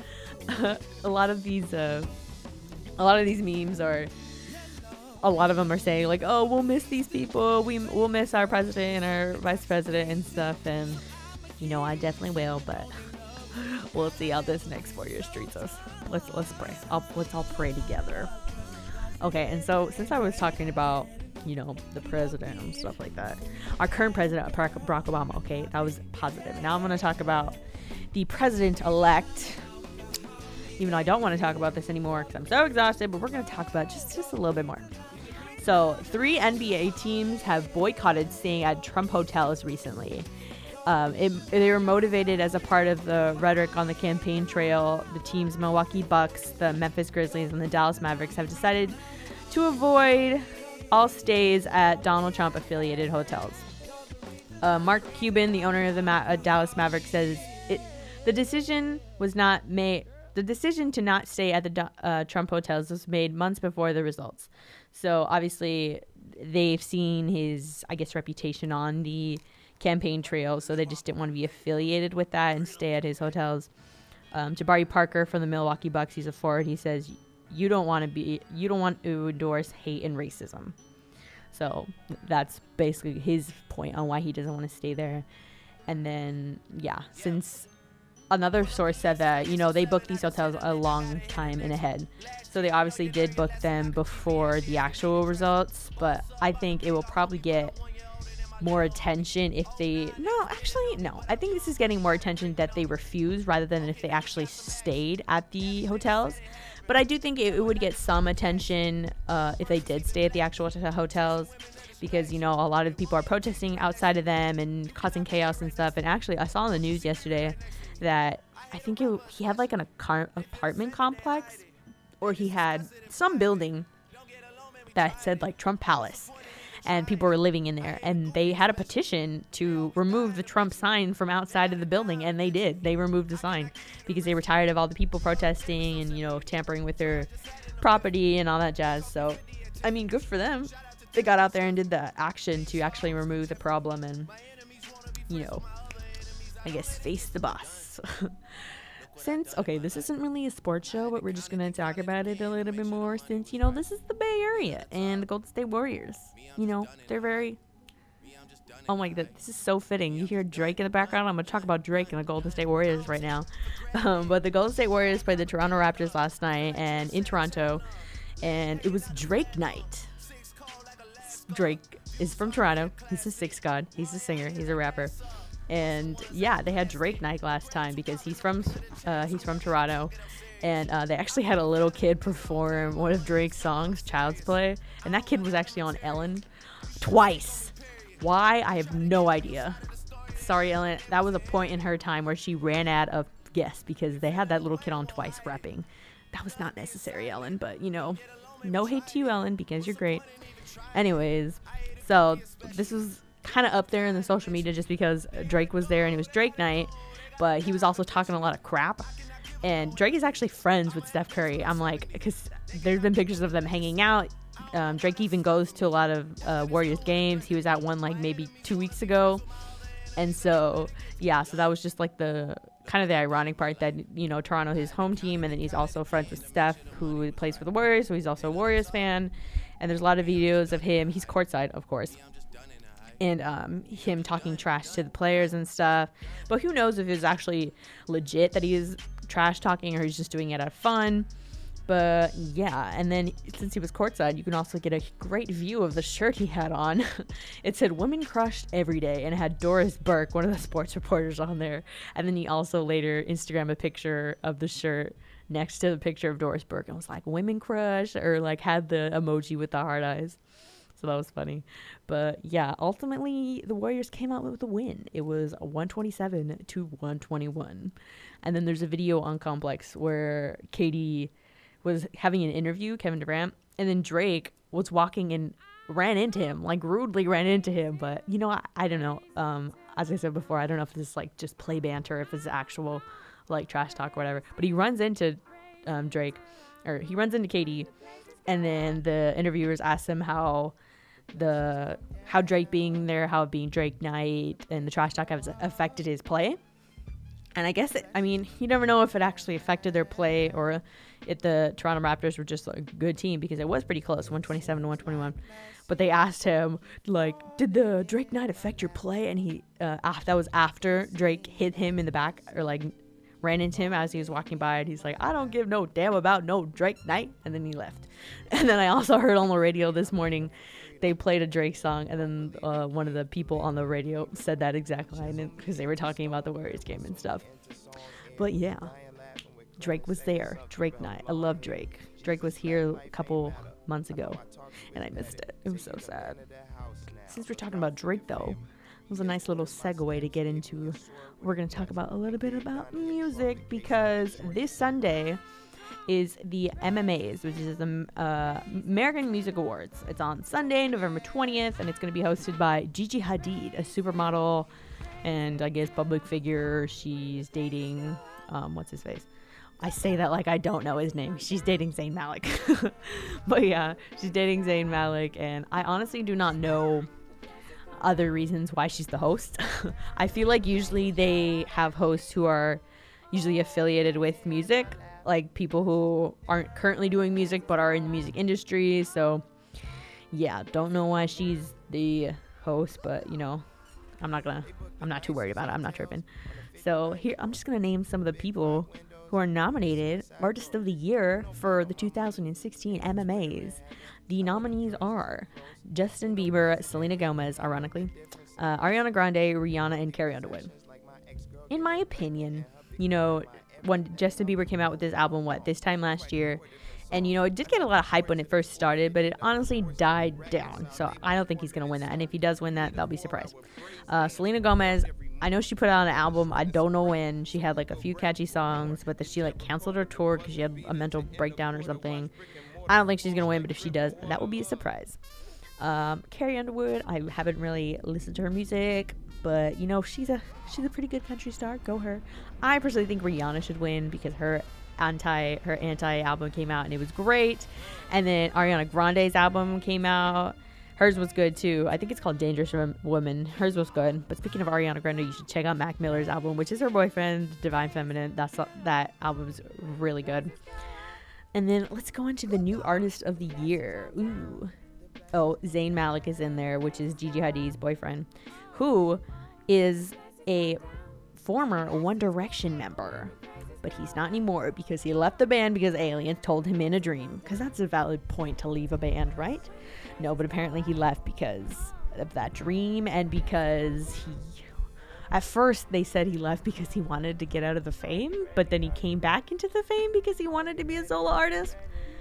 a lot of these, uh, a lot of these memes are. A lot of them are saying like, "Oh, we'll miss these people. We we'll miss our president and our vice president and stuff." And you know, I definitely will, but we'll see how this next four years treats us. Let's let's pray. I'll, let's all pray together. Okay, and so since I was talking about, you know, the president and stuff like that, our current president, Barack Obama. Okay, that was positive. Now I'm going to talk about the president-elect. Even though I don't want to talk about this anymore because I'm so exhausted, but we're going to talk about just just a little bit more. So, three N B A teams have boycotted staying at Trump hotels recently. Um, it, they were motivated as a part of the rhetoric on the campaign trail. The teams Milwaukee Bucks, the Memphis Grizzlies, and the Dallas Mavericks have decided to avoid all stays at Donald Trump-affiliated hotels. Uh, Mark Cuban, the owner of the Ma- uh, Dallas Mavericks, says it. The decision was not made. The decision to not stay at the uh, Trump hotels was made months before the results. So obviously, they've seen his, I guess, reputation on the campaign trail, so they just didn't want to be affiliated with that and stay at his hotels. Um, Jabari Parker from the Milwaukee Bucks, he's a forward. He says, "You don't want to be. You don't want to endorse hate and racism." So that's basically his point on why he doesn't want to stay there. And then, yeah, since another source said that, you know, they booked these hotels a long time in ahead. So they obviously did book them before the actual results. But I think it will probably get more attention if they... No, actually, no. I think this is getting more attention that they refuse rather than if they actually stayed at the hotels. But I do think it, it would get some attention uh, if they did stay at the actual hotels, because, you know, a lot of people are protesting outside of them and causing chaos and stuff. And actually, I saw on the news yesterday that I think it, he had like an car- apartment complex, or he had some building that said like Trump Palace, and people were living in there, and they had a petition to remove the Trump sign from outside of the building, and they did. They removed the sign because they were tired of all the people protesting and, you know, tampering with their property and all that jazz. So, I mean, good for them. They got out there and did the action to actually remove the problem and, you know, I guess face the boss. Since, okay, this isn't really a sports show, but we're just going to talk about it a little bit more since, you know, this is the Bay Area and the Golden State Warriors. You know, they're very, oh my god, this is so fitting. You hear Drake in the background. I'm going to talk about Drake and the Golden State Warriors right now. Um, but the Golden State Warriors played the Toronto Raptors last night and in Toronto, and it was Drake night. Drake is from Toronto. He's a Six God. He's a singer. He's a rapper. And yeah, they had Drake night last time because he's from uh, he's from Toronto, and uh, they actually had a little kid perform one of Drake's songs, Child's Play, and that kid was actually on Ellen twice. Why? I have no idea. Sorry, Ellen. That was a point in her time where she ran out of guests because they had that little kid on twice rapping. That was not necessary, Ellen, but you know, no hate to you, Ellen, because you're great. Anyways, so this was kind of up there in the social media just because Drake was there and it was Drake night, but he was also talking a lot of crap. And Drake is actually friends with Steph Curry. I'm like, because there's been pictures of them hanging out. Um, Drake even goes to a lot of uh, Warriors games. He was at one like maybe two weeks ago. And so, yeah, so that was just like the kind of the ironic part that, you know, Toronto, his home team, and then he's also friends with Steph, who plays for the Warriors, so he's also a Warriors fan. And there's a lot of videos of him. He's courtside, of course. And um, him talking trash to the players and stuff. But who knows if it was actually legit that he is trash talking or he's just doing it out of fun. But yeah, and then since he was courtside, you can also get a great view of the shirt he had on. It said "Women Crushed Every Day," and it had Doris Burke, one of the sports reporters, on there. And then he also later Instagrammed a picture of the shirt next to the picture of Doris Burke and was like "Women Crush," or like had the emoji with the hard eyes. So that was funny. But yeah, ultimately the Warriors came out with a win. It was one twenty-seven to one twenty-one. And then there's a video on Complex where K D was having an interview, Kevin Durant, and then Drake was walking and ran into him, like rudely ran into him. But, you know, I, I don't know. Um, as I said before, I don't know if this is like just play banter, if it's actual like trash talk or whatever. But he runs into um, Drake, or he runs into K D, and then the interviewers asked him how the how Drake being there, how it being Drake night, and the trash talk has affected his play. And I guess, it, I mean, you never know if it actually affected their play or if the Toronto Raptors were just a good team, because it was pretty close, one twenty-seven to one twenty-one. But they asked him, like, did the Drake night affect your play? And he, uh, after, that was after Drake hit him in the back, or like ran into him as he was walking by, and he's like, I don't give no damn about no Drake night. And then he left. And then I also heard on the radio this morning, they played a Drake song, and then uh, one of the people on the radio said that exact line because they were talking about the Warriors game and stuff. But yeah, Drake was there. Drake night. I love Drake. Drake was here a couple months ago, and I missed it. It was so sad. Since we're talking about Drake, though, it was a nice little segue to get into. We're going to talk about a little bit about music, because this Sunday is the M M As, which is the uh, American Music Awards. It's on Sunday, November twentieth, and it's going to be hosted by Gigi Hadid, a supermodel and I guess public figure. She's dating, um, what's his face? I say that like I don't know his name. She's dating Zayn Malik. But yeah, she's dating Zayn Malik, and I honestly do not know other reasons why she's the host. I feel like usually they have hosts who are usually affiliated with music, like people who aren't currently doing music but are in the music industry. So yeah, don't know why she's the host, but you know, I'm not gonna I'm not too worried about it. I'm not tripping. So here, I'm just gonna name some of the people who are nominated Artist of the Year for the two thousand sixteen M M As. The nominees are Justin Bieber, Selena Gomez, ironically, uh, Ariana Grande, Rihanna, and Carrie Underwood. In my opinion, you know, when Justin Bieber came out with this album, what, this time last year, and, you know, it did get a lot of hype when it first started, but it honestly died down. So I don't think he's going to win that. And if he does win that, that'll be a surprise. Uh, Selena Gomez, I know she put out an album. I don't know when. She had, like, a few catchy songs, but then she, like, canceled her tour because she had a mental breakdown or something. I don't think she's going to win, but if she does, that will be a surprise. Um, Carrie Underwood, I haven't really listened to her music, but, you know, she's a she's a pretty good country star. Go her. I personally think Rihanna should win because her anti her anti album came out and it was great, and then Ariana Grande's album came out. Hers was good too. I think it's called Dangerous Woman. Hers was good. But speaking of Ariana Grande, you should check out Mac Miller's album, which is her boyfriend, Divine Feminine. That's that album's really good. And then let's go into the new artist of the year. Ooh. Oh, Zayn Malik is in there, which is Gigi Hadid's boyfriend, who is a former One Direction member. But he's not anymore because he left the band because aliens told him in a dream. Because that's a valid point to leave a band, right? No, but apparently he left because of that dream, and because he... At first, they said he left because he wanted to get out of the fame, but then he came back into the fame because he wanted to be a solo artist.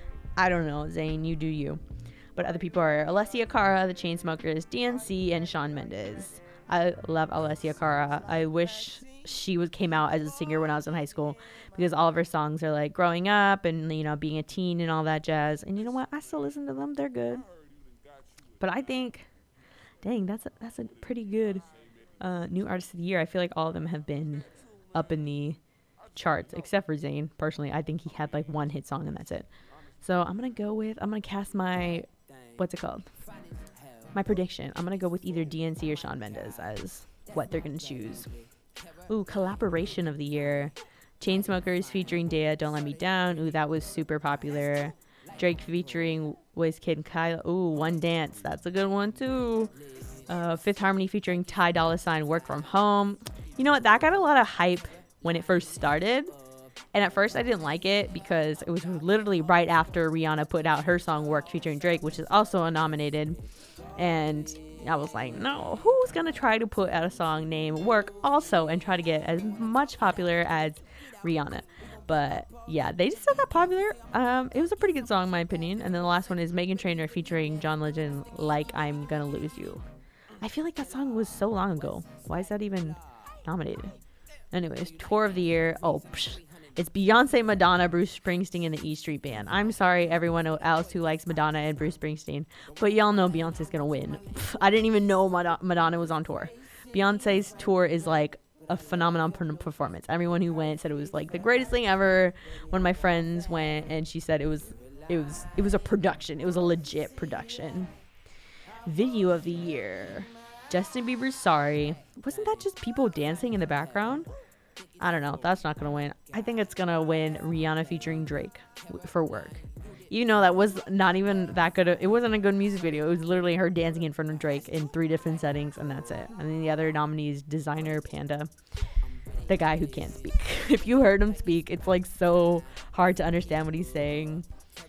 I don't know, Zayn, you do you. But other people are Alessia Cara, the Chainsmokers, D N C, and Shawn Mendes. I love Alessia Cara. I wish she was came out as a singer when I was in high school, because all of her songs are like growing up and, you know, being a teen and all that jazz. And you know what? I still listen to them. They're good. But I think, dang, that's a, that's a pretty good uh, new artist of the year. I feel like all of them have been up in the charts, except for Zayn. Personally, I think he had like one hit song and that's it. So I'm going to go with, I'm going to cast my, what's it called? My prediction. I'm going to go with either D N C or Shawn Mendes as what they're going to choose. Ooh, collaboration of the year. Chainsmokers featuring Dea, Don't Let Me Down. Ooh, that was super popular. Drake featuring WizKid and Kyle. Ooh, One Dance. That's a good one too. Uh, Fifth Harmony featuring Ty Dolla $ign, Work From Home. You know what? That got a lot of hype when it first started. And at first I didn't like it because it was literally right after Rihanna put out her song Work featuring Drake, which is also nominated. And I was like, no, who's going to try to put out a song named Work also and try to get as much popular as Rihanna? But yeah, they just got popular. Um, it was a pretty good song in my opinion. And then the last one is Meghan Trainor featuring John Legend, Like I'm Gonna Lose You. I feel like that song was so long ago. Why is that even nominated? Anyways, tour of the year. Oh, psh. It's Beyonce, Madonna, Bruce Springsteen, and the E Street Band. I'm sorry, everyone else who likes Madonna and Bruce Springsteen, but y'all know Beyonce's gonna win. I didn't even know Mad- Madonna was on tour. Beyonce's tour is like a phenomenon performance. Everyone who went said it was like the greatest thing ever. One of my friends went and she said it was, it was, it was a production. It was a legit production. Video of the year. Justin Bieber's Sorry. Wasn't that just people dancing in the background? I don't know. That's not going to win. I think it's going to win Rihanna featuring Drake for Work. You know, that was not even that good. It wasn't a good music video. It was literally her dancing in front of Drake in three different settings, and that's it. And then the other nominees, Designer, Panda, the guy who can't speak. If you heard him speak, it's like so hard to understand what he's saying.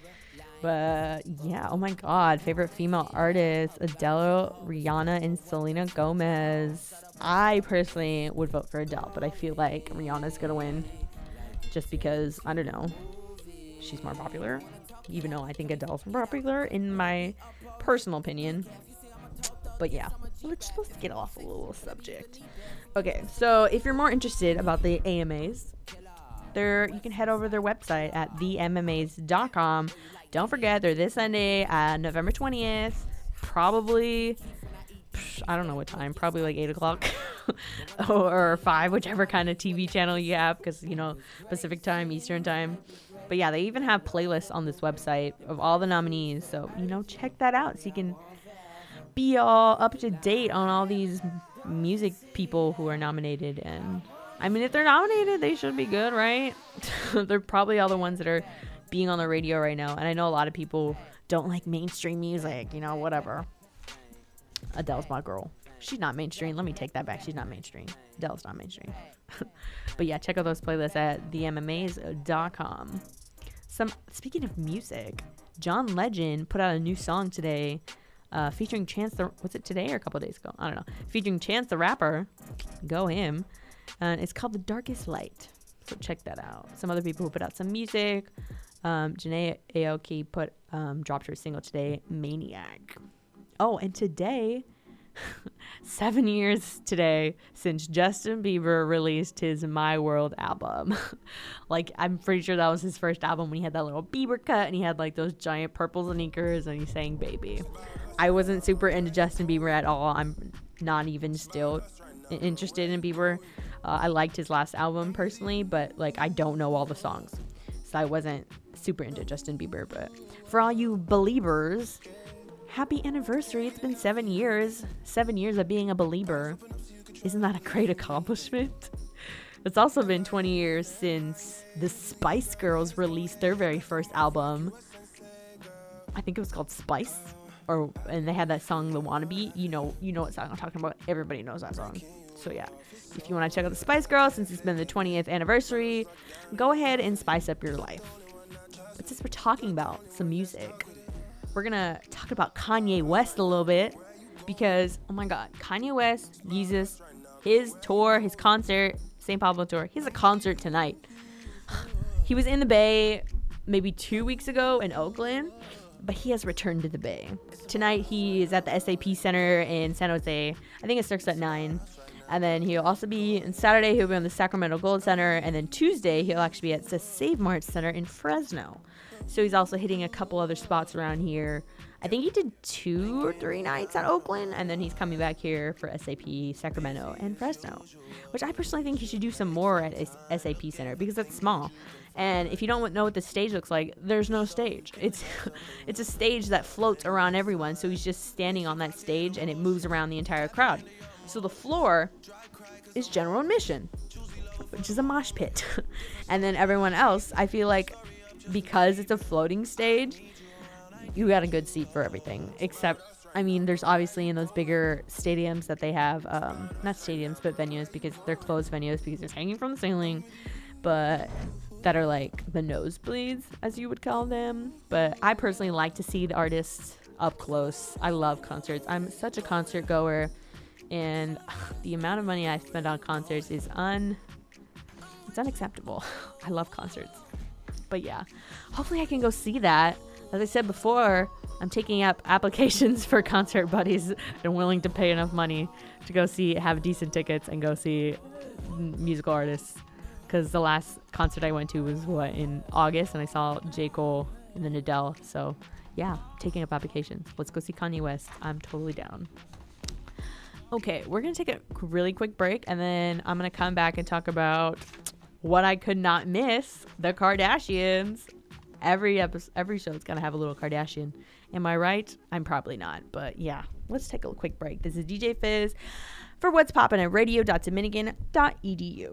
But yeah, oh my god, favorite female artists, Adele, Rihanna, and Selena Gomez. I personally would vote for Adele, but I feel like Rihanna's gonna win just because, I don't know, she's more popular, even though I think Adele's more popular in my personal opinion. But yeah, let's, let's get off a little subject. Okay, so if you're more interested about the A M As, their you can head over to their website at the m m as dot com. Don't forget, they're this Sunday, uh, November twentieth. Probably, I don't know what time, probably like eight o'clock or five, whichever kind of T V channel you have, because, you know, Pacific time, Eastern time. But yeah, they even have playlists on this website of all the nominees. So, you know, check that out so you can be all up to date on all these music people who are nominated. And I mean, if they're nominated, they should be good, right? They're probably all the ones that are being on the radio right now. And I know a lot of people don't like mainstream music, you know, whatever. Adele's my girl. She's not mainstream. Let me take that back. She's not mainstream. Adele's not mainstream. But yeah, check out those playlists at the m m as dot com. Some speaking of music, John Legend put out a new song today, uh, featuring Chance the what's it today or a couple of days ago? I don't know. Featuring Chance the Rapper. Go him. And it's called The Darkest Light. So check that out. Some other people who put out some music. Um, Janae Aoki put um, dropped her single today, Maniac. Oh, and today, seven years today since Justin Bieber released his My World album. Like, I'm pretty sure that was his first album when he had that little Bieber cut and he had like those giant purple sneakers and he sang Baby. I wasn't super into Justin Bieber at all. I'm not even still interested in Bieber. Uh, I liked his last album personally, but like I don't know all the songs. So I wasn't super into Justin Bieber. But for all you believers, happy anniversary. It's been seven years. Seven years of being a believer. Isn't that a great accomplishment? It's also been twenty years since the Spice Girls released their very first album. I think it was called Spice. Or and they had that song, The Wannabe. You know, you know what song I'm talking about. Everybody knows that song. So yeah, if you want to check out the Spice Girls, since it's been the twentieth anniversary, go ahead and spice up your life. But since we're talking about some music, we're gonna talk about Kanye West a little bit because, oh my God, Kanye West, Jesus, his tour, his concert, Saint Pablo tour, he has a concert tonight. He was in the Bay maybe two weeks ago in Oakland, but he has returned to the Bay. Tonight he is at the S A P Center in San Jose. I think it starts at nine. And then he'll also be, on Saturday, he'll be on the Sacramento Gold Center. And then Tuesday, he'll actually be at the Save Mart Center in Fresno. So he's also hitting a couple other spots around here. I think he did two or three nights at Oakland. And then he's coming back here for S A P, Sacramento, and Fresno. Which I personally think he should do some more at S A P Center because it's small. And if you don't know what the stage looks like, there's no stage. It's it's a stage that floats around everyone. So he's just standing on that stage and it moves around the entire crowd. So the floor is general admission, which is a mosh pit. And then everyone else, I feel like because it's a floating stage, you got a good seat for everything. Except, I mean, there's obviously in those bigger stadiums that they have, um, not stadiums, but venues, because they're closed venues because it's hanging from the ceiling, but that are like the nosebleeds, as you would call them. But I personally like to see the artists up close. I love concerts. I'm such a concert goer. And the amount of money I spend on concerts is un, it's unacceptable. I love concerts. But yeah, hopefully I can go see that. As I said before, I'm taking up applications for concert buddies that are willing to pay enough money to go see, have decent tickets and go see musical artists. Because the last concert I went to was, what, in August, and I saw J. Cole and then Adele. So yeah, taking up applications. Let's go see Kanye West. I'm totally down. Okay, we're going to take a really quick break, and then I'm going to come back and talk about what I could not miss, the Kardashians. Every episode, every show is going to have a little Kardashian. Am I right? I'm probably not, but yeah. Let's take a quick break. This is D J Fizz for What's Poppin' at radio dot dominican dot e d u.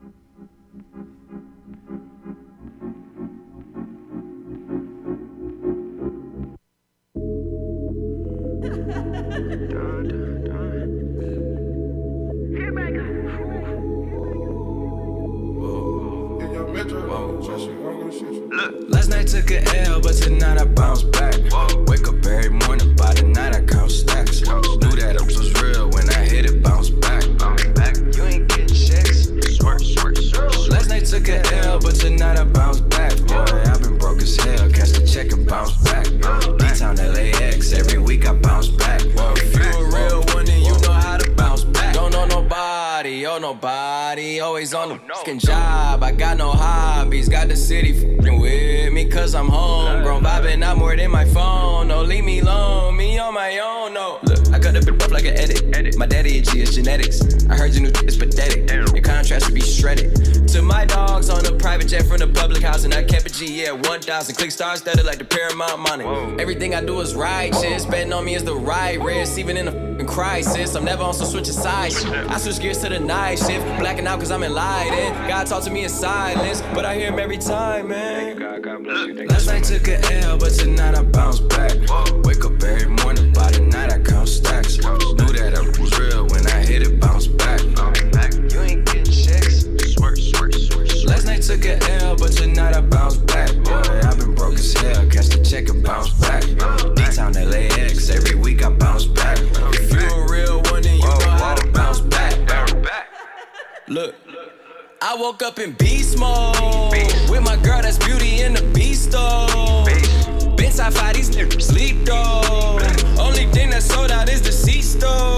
Look, last night took an L, but tonight I bounce back. Whoa. Wake up every morning, by the night I count stacks. Count Knew that it was real when I hit it, bounce back. Bounce back. You ain't getting checks. Swerve, swerve, swerve. Last night took an L, but tonight I bounce back. Boy, I've been broke as hell, catch the check and bounce back. D-Town L A X, every week I bounce back. Whoa. If you a real one, then you know how to bounce back. Don't know nobody nobody, oh nobody. Always on the fucking job. I got no hobbies. Got the city fucking with me cause I'm home. Grown vibing out more than my phone. No, leave me alone. Me on my own, no. Look, I cut it up like an edit. My daddy a G, it's genetics. I heard your new is pathetic. Your contrast should be shredded. To my dogs on a private jet from the public house, and I kept a G, yeah, one thousand. Click stars studded like the Paramount money. Everything I do is righteous. Betting on me is the right risk. Even in a f***ing crisis, I'm never on some switching sides. I switch gears to the night shift. Blacking out cause I'm enlightened. God talk to me in silence, but I hear him every time, man. Last night took a L, but tonight I bounce back. Wake up every morning, by the night I count stacks. Knew that I was real when I hit it, bounce back. You ain't getting checks. Swerk, swerk, swerk. Last night took a L, but tonight I bounce back. Boy, I've been broke as hell. Catch the check and bounce back. D-Town L A X, every week I bounce back. If you a real one, then you know how to bounce back. Look, I woke up in beast mode with my girl that's Beauty in the Beast though. Been top five, these niggas sleep though. Only thing that's sold out is the seats though.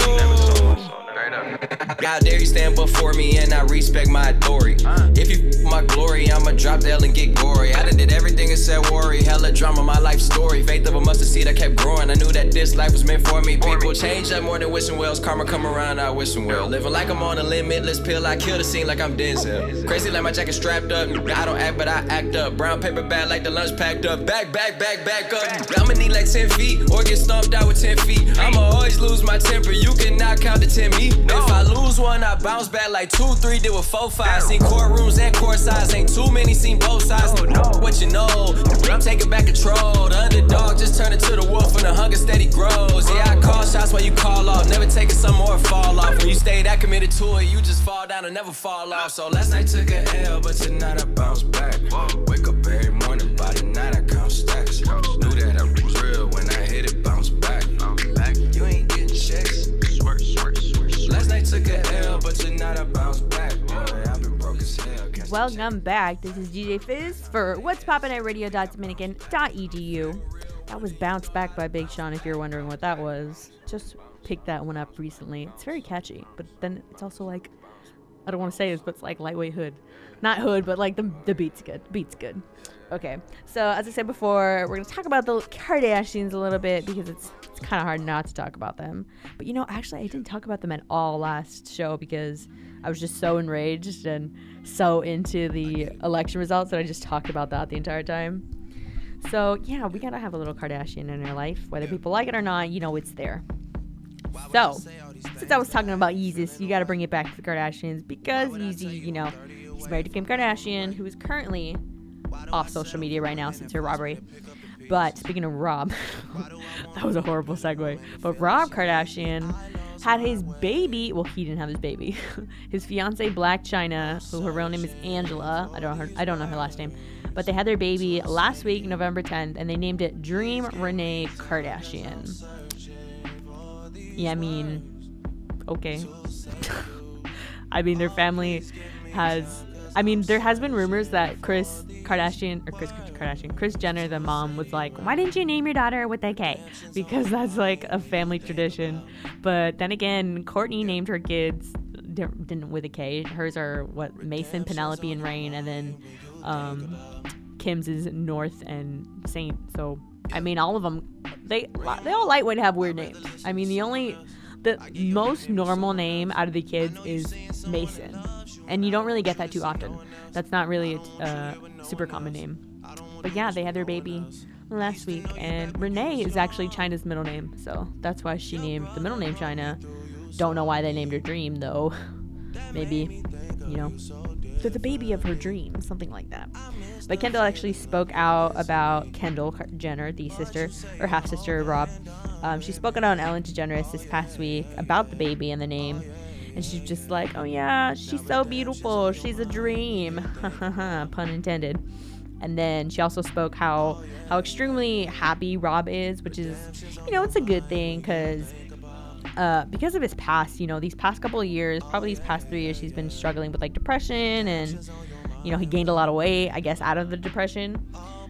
How dare you stand before me and I respect my authority. If you f my glory, I'ma drop the L and get gory. I done did everything except worry. Hella drama, my life story. Faith of a mustard seed, I kept growing. I knew that this life was meant for me. People change up more than wishing wells. Karma come around, I wish them well. Living like I'm on a limitless pill. I kill the scene like I'm Denzel. Crazy like my jacket strapped up. I don't act, but I act up. Brown paper bag like the lunch packed up. Back, back, back, back up. I'ma need like ten feet or get stomped out with ten feet. I'ma always lose my temper. You cannot count to ten me. If I lose one, I bounce back like two, three, did with four, five. Seen courtrooms and court sides, ain't too many, seen both sides. What you know, I'm taking back control. The underdog just turned into the wolf and the hunger steady grows. Yeah, I call shots while you call off, never taking some more fall off. When you stay that committed to it, you just fall down and never fall off. So last night took a L, but tonight I bounce back. Wake up every morning, by the night I count stacks. Knew that I was real when I hit it, bounce back. You ain't getting checks. Swerk, swerk, swerk. Last night took a L, but tonight I bounce back. Boy, I've been broke as hell. Welcome back. This is D J Fizz for What's Poppin' at radio dot dominican dot e d u. That was Bounce Back by Big Sean, if you're wondering what that was. Just picked that one up recently. It's very catchy, but then it's also like, I don't want to say this, but it's like lightweight hood. Not hood, but like the, the beat's good. The beat's good. Okay, so as I said before, we're going to talk about the Kardashians a little bit because it's it's kind of hard not to talk about them. But you know, actually, I didn't talk about them at all last show because I was just so enraged and so into the election results that I just talked about that the entire time. So yeah, we got to have a little Kardashian in our life. Whether people like it or not, you know it's there. So, since I was talking about Yeezus, you got to bring it back to the Kardashians because Yeezy, you know, he's married to Kim Kardashian, who is currently off social media right now since her robbery. But speaking of Rob, that was a horrible segue. But Rob Kardashian had his baby. Well, he didn't have his baby. His fiance Blac Chyna, who her real name is Angela. I don't know her, I don't know her last name. But they had their baby last week, November tenth, and they named it Dream Renee Kardashian. Yeah, I mean, okay. I mean, their family has... I mean, there has been rumors that Kris Kardashian, or Kris Kardashian, Kris Jenner, the mom, was like, why didn't you name your daughter with a K? Because that's like a family tradition. But then again, Kourtney named her kids didn't with a K. Hers are, what, Mason, Penelope, and Rain. And then um, Kim's is North and Saint. So, I mean, all of them, they, they all lightweight have weird names. I mean, the only, the most normal name out of the kids is Mason. And you don't really get that too often. That's not really a uh, super common name. But yeah, they had their baby last week. And Renee is actually Chyna's middle name. So that's why she named the middle name Chyna. Don't know why they named her Dream, though. Maybe, you know, they're the baby of her dream. Something like that. But Kendall actually spoke out about Kendall Jenner, the sister, or half-sister of Rob. Um, she spoke out on Ellen DeGeneres this past week about the baby and the name. And she's just like, oh yeah, she's so beautiful. She's a dream. Pun intended. And then she also spoke how how extremely happy Rob is, which is, you know, it's a good thing because uh, because of his past, you know, these past couple of years, probably these past three years, he's been struggling with like depression and, you know, he gained a lot of weight, I guess, out of the depression.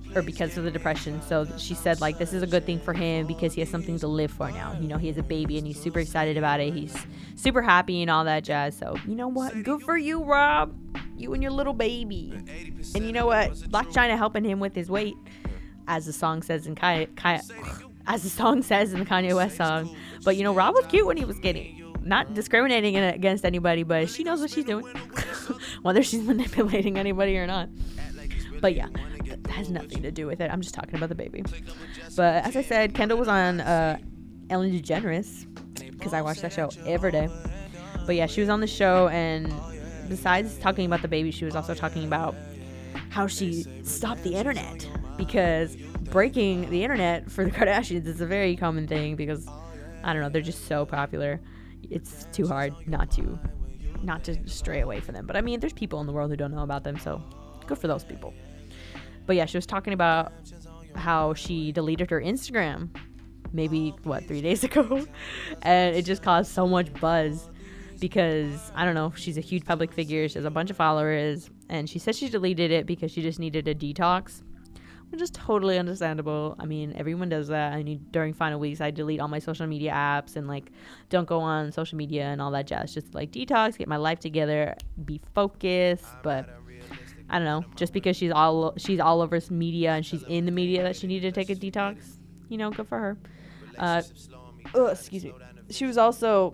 or because of the depression. So she said, like, this is a good thing for him because he has something to live for now. You know, he has a baby and he's super excited about it. He's super happy and all that jazz. So, you know what? Good for you, Rob. You and your little baby. And you know what? Blac Chyna helping him with his weight, as the song says in Kanye, Kanye, as the song says in the Kanye West song. But, you know, Rob was cute when he was skinny. Not discriminating against anybody, but she knows what she's doing. Whether she's manipulating anybody or not. But yeah, that has nothing to do with it. I'm just talking about the baby. But as I said, Kendall was on uh, Ellen DeGeneres, because I watch that show every day. But yeah, she was on the show, and besides talking about the baby, she was also talking about how she stopped the internet, because breaking the internet for the Kardashians is a very common thing, because I don't know, they're just so popular. It's too hard not to not to stray away from them. But I mean, there's people in the world who don't know about them, so good for those people. But yeah, she was talking about how she deleted her Instagram maybe what three days ago, and it just caused so much buzz because I don't know, she's a huge public figure, she has a bunch of followers, and she said she deleted it because she just needed a detox, which is totally understandable. I mean, everyone does that. I mean, during final weeks, I delete all my social media apps and like don't go on social media and all that jazz. Just like detox, get my life together, be focused. But I don't know, just because she's all she's all over media and she's in the media that she needed to take a detox, you know, good for her. Uh, oh, excuse me. She was also,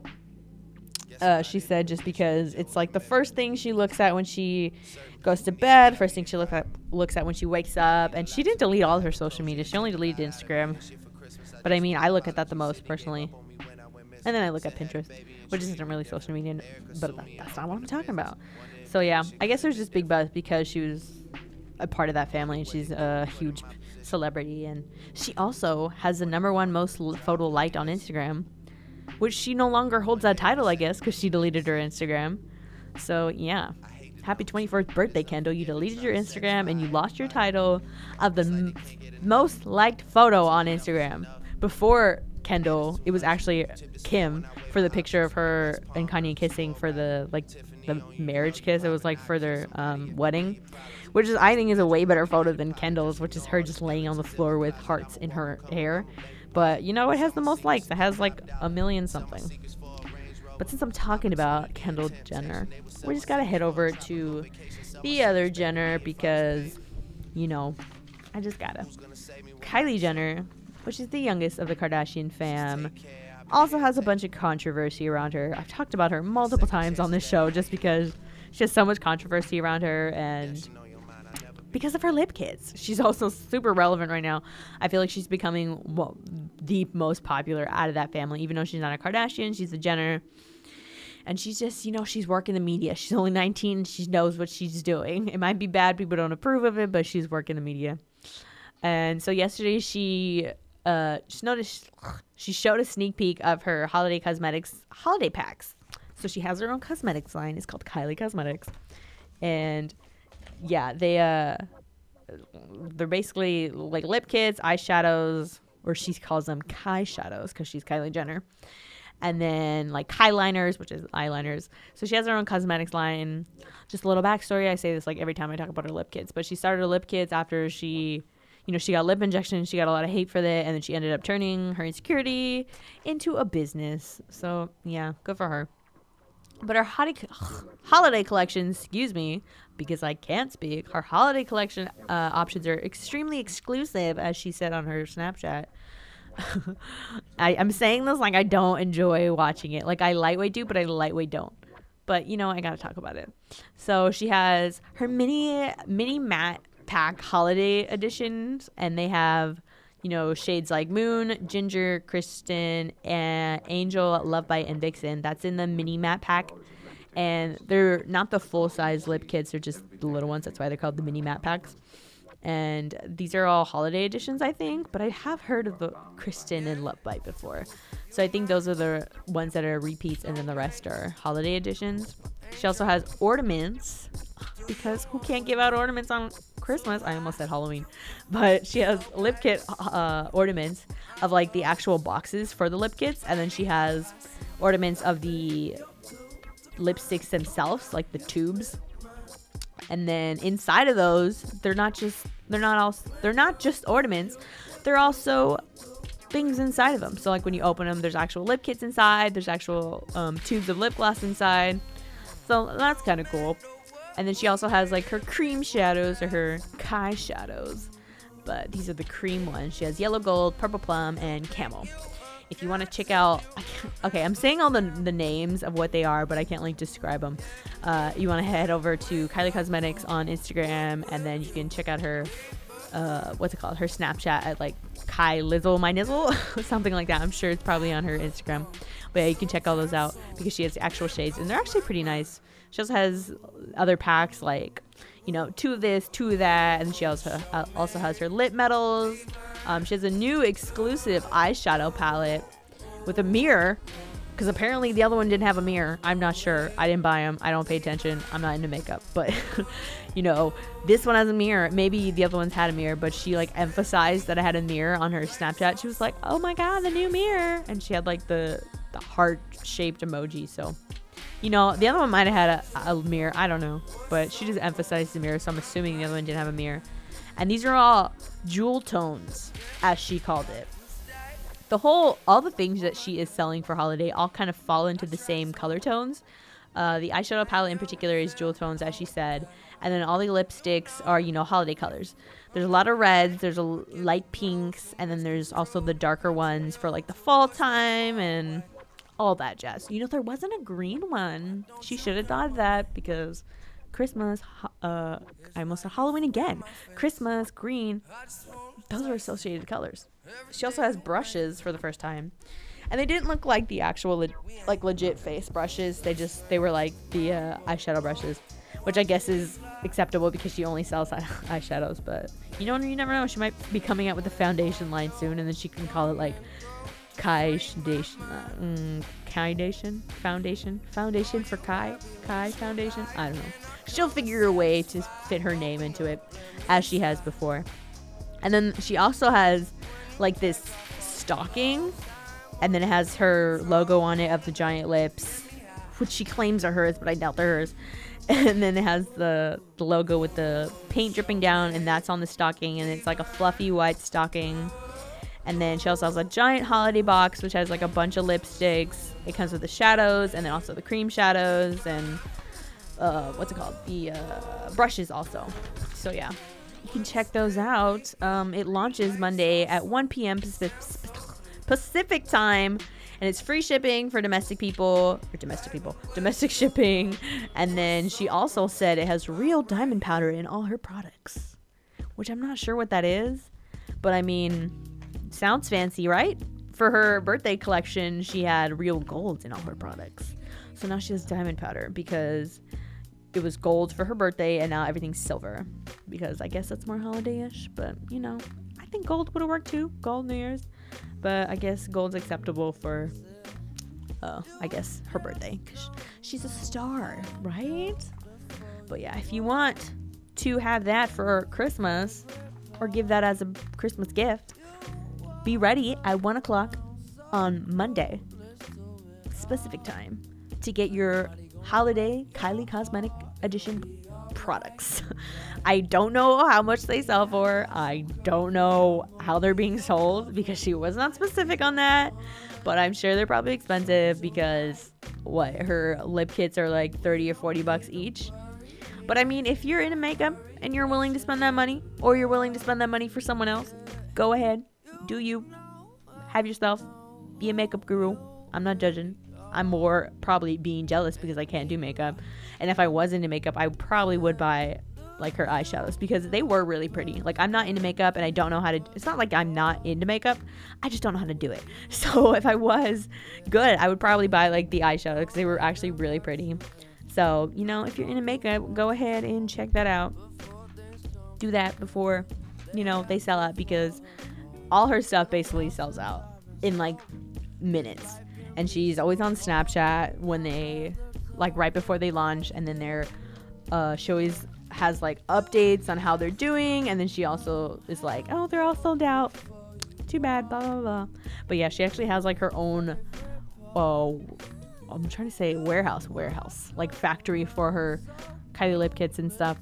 uh, she said, just because it's like the first thing she looks at when she goes to bed, first thing she look at, looks at when she wakes up, and she didn't delete all her social media. She only deleted Instagram. But I mean, I look at that the most personally. And then I look at Pinterest, which isn't really social media, but that, that's not what I'm talking about. So yeah, I guess there's just big buzz because she was a part of that family and she's a huge celebrity, and she also has the number one most photo liked on Instagram, which she no longer holds that title, I guess, because she deleted her Instagram. So yeah, happy twenty-first birthday, Kendall. You deleted your Instagram and you lost your title of the m- most liked photo on Instagram. Before Kendall, it was actually Kim for the picture of her and Kanye kissing for the like the marriage kiss. It was like for their um, wedding, which is I think is a way better photo than Kendall's, which is her just laying on the floor with hearts in her hair. But you know, it has the most likes. It has like a million something. But since I'm talking about Kendall Jenner, we just gotta head over to the other Jenner because, you know, I just gotta. Kylie Jenner, which is the youngest of the Kardashian fam, also has a bunch of controversy around her. I've talked about her multiple times on this show just because she has so much controversy around her and because of her lip kits. She's also super relevant right now. I feel like she's becoming well, the most popular out of that family, even though she's not a Kardashian. She's a Jenner. And she's just, you know, she's working the media. She's only nineteen. She knows what she's doing. It might be bad. People don't approve of it, but she's working the media. And so yesterday she... Uh, just noticed she showed a sneak peek of her holiday cosmetics holiday packs. So she has her own cosmetics line. It's called Kylie Cosmetics, and yeah, they uh, they're basically like lip kits, eyeshadows, or she calls them Kai shadows because she's Kylie Jenner, and then like highliners, which is eyeliners. So she has her own cosmetics line. Just a little backstory. I say this like every time I talk about her lip kits, but she started her lip kits after she. You know, she got lip injections, she got a lot of hate for that, and then she ended up turning her insecurity into a business. So, yeah, good for her. But her holiday, holiday collection, excuse me, because I can't speak, her holiday collection uh, options are extremely exclusive, as she said on her Snapchat. I, I'm saying this like I don't enjoy watching it. Like, I lightweight do, but I lightweight don't. But, you know, I gotta talk about it. So, she has her mini, mini matte pack holiday editions, and they have, you know, shades like Moon, Ginger, Kristen, and Angel, Love Bite, and Vixen. That's in the mini matte pack, and they're not the full size lip kits, they're just the little ones. That's why they're called the mini matte packs. And these are all holiday editions, I think, but I have heard of the Kristen and Love Bite before, so I think those are the ones that are repeats, and then the rest are holiday editions. She also has ornaments, because who can't give out ornaments on Christmas? I almost said Halloween. But she has lip kit uh, ornaments of like the actual boxes for the lip kits. And then she has ornaments of the lipsticks themselves, like the tubes. And then inside of those, they're not just they're not all they're not just ornaments. They're also things inside of them. So like when you open them, there's actual lip kits inside. There's actual um, tubes of lip gloss inside. So that's kind of cool. And then she also has like her cream shadows or her Kai shadows. But these are the cream ones. She has yellow gold, purple plum, and camel. If you want to check out, okay, I'm saying all the, the names of what they are, but I can't like describe them. Uh, you want to head over to Kylie Cosmetics on Instagram, and then you can check out her, uh, what's it called? Her Snapchat at like Kai Lizzle My Nizzle, something like that. I'm sure it's probably on her Instagram. But yeah, you can check all those out because she has actual shades, and they're actually pretty nice. She also has other packs like, you know, two of this, two of that, and she also uh, also has her lip medals. Um, she has a new exclusive eyeshadow palette with a mirror, because apparently the other one didn't have a mirror. I'm not sure. I didn't buy them. I don't pay attention. I'm not into makeup, but you know, this one has a mirror. Maybe the other one's had a mirror, but she like emphasized that I had a mirror on her Snapchat. She was like, "Oh my god, the new mirror!" And she had like the the heart-shaped emoji. So, you know, the other one might have had a, a mirror. I don't know, but she just emphasized the mirror, so I'm assuming the other one didn't have a mirror. And these are all jewel tones, as she called it. The whole, all the things that she is selling for holiday all kind of fall into the same color tones. Uh, the eyeshadow palette in particular is jewel tones, as she said. And then all the lipsticks are, you know, holiday colors. There's a lot of reds, there's a light pinks, and then there's also the darker ones for like the fall time and all that jazz. You know, there wasn't a green one. She should have thought of that because Christmas, uh, I almost said Halloween again. Christmas, green, those are associated colors. She also has brushes for the first time. And they didn't look like the actual, le- like legit face brushes. They just, they were like the uh, eyeshadow brushes, which I guess is acceptable because she only sells eye- eyeshadows. But you know, you never know. She might be coming out with a foundation line soon, and then she can call it like Kai Foundation, uh, mm, Kai Foundation, Foundation, Foundation for Kai, Kai Foundation. I don't know. She'll figure a way to fit her name into it, as she has before. And then she also has like this stocking, and then it has her logo on it of the giant lips, which she claims are hers, but I doubt they're hers. And then it has the, the logo with the paint dripping down, and that's on the stocking, and it's like a fluffy white stocking. And then she also has a giant holiday box, which has like a bunch of lipsticks. It comes with the shadows, and then also the cream shadows, and uh, what's it called? The uh, brushes also. So yeah, you can check those out. Um, it launches Monday at one p.m. Pacific, Pacific time, and it's free shipping for domestic people, or domestic people, domestic shipping. And then she also said it has real diamond powder in all her products, which I'm not sure what that is, but I mean, sounds fancy, right? For her birthday collection, she had real gold in all her products. So now she has diamond powder because it was gold for her birthday, and now everything's silver because I guess that's more holiday-ish. But, you know, I think gold would have worked too. Gold New Year's. But I guess gold's acceptable for, uh, I guess, her birthday. 'Cause she's a star, right? But yeah, if you want to have that for Christmas or give that as a Christmas gift, be ready at one o'clock on Monday, specific time, to get your holiday Kylie Cosmetic Edition products. I don't know how much they sell for. I don't know how they're being sold because she was not specific on that, but I'm sure they're probably expensive because what, her lip kits are like thirty or forty bucks each. But I mean, if you're into makeup and you're willing to spend that money, or you're willing to spend that money for someone else, go ahead. Do you. Have yourself. Be a makeup guru. I'm not judging. I'm more probably being jealous because I can't do makeup. And if I was into makeup, I probably would buy like her eyeshadows because they were really pretty. Like, I'm not into makeup and I don't know how to, it's not like I'm not into makeup. I just don't know how to do it. So if I was good, I would probably buy like the eyeshadows because they were actually really pretty. So, you know, if you're into makeup, go ahead and check that out. Do that before, you know, they sell out because all her stuff basically sells out in like minutes. And she's always on Snapchat when they, like right before they launch, and then they're, uh, she always has like updates on how they're doing, and then she also is like, oh, they're all sold out. Too bad, blah, blah, blah. But yeah, she actually has like her own, oh, I'm trying to say warehouse, warehouse, like factory for her Kylie lip kits and stuff.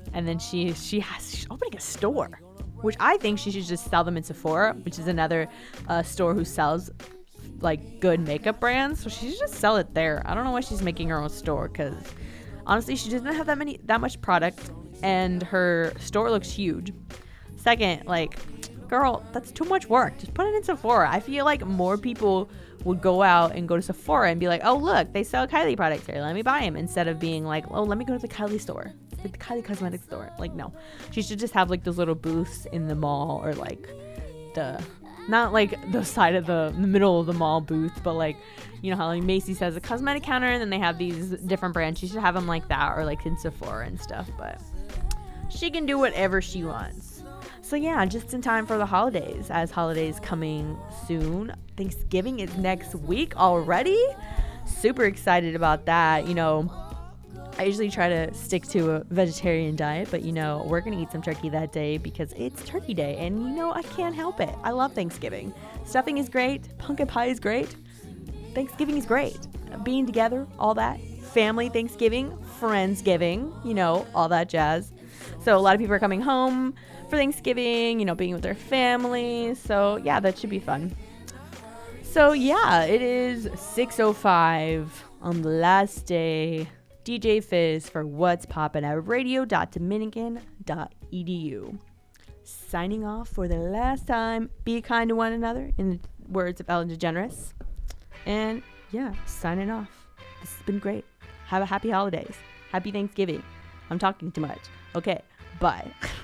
And then she she has she's opening a store, which I think she should just sell them in Sephora, which is another uh, store who sells like good makeup brands. So she should just sell it there. I don't know why she's making her own store, because honestly, she doesn't have that many that much product, and her store looks huge. Second, like, girl, that's too much work. Just put it in Sephora. I feel like more people would go out and go to Sephora and be like, oh, look, they sell Kylie products here. Let me buy them. Instead of being like, oh, let me go to the Kylie store, like the Kylie Cosmetics store. Like, no. She should just have like those little booths in the mall, or like the, not like the side of the, the middle of the mall booth, but like, you know how like Macy's has a cosmetic counter and then they have these different brands. She should have them like that, or like in Sephora and stuff. But she can do whatever she wants. So yeah, just in time for the holidays, as holidays coming soon. Thanksgiving is next week already. Super excited about that. You know, I usually try to stick to a vegetarian diet, but you know, we're gonna eat some turkey that day because it's turkey day, and you know, I can't help it. I love Thanksgiving. Stuffing is great, pumpkin pie is great, Thanksgiving is great. Being together, all that. Family Thanksgiving, Friendsgiving, you know, all that jazz. So a lot of people are coming home for Thanksgiving, you know, being with their families. So yeah, that should be fun. So yeah, it is six oh five on the last day. D J Fizz for What's Poppin' at radio dot dominican dot e d u. Signing off for the last time. Be kind to one another, in the words of Ellen DeGeneres. And yeah, signing off. This has been great. Have a happy holidays. Happy Thanksgiving. I'm talking too much. Okay, bye.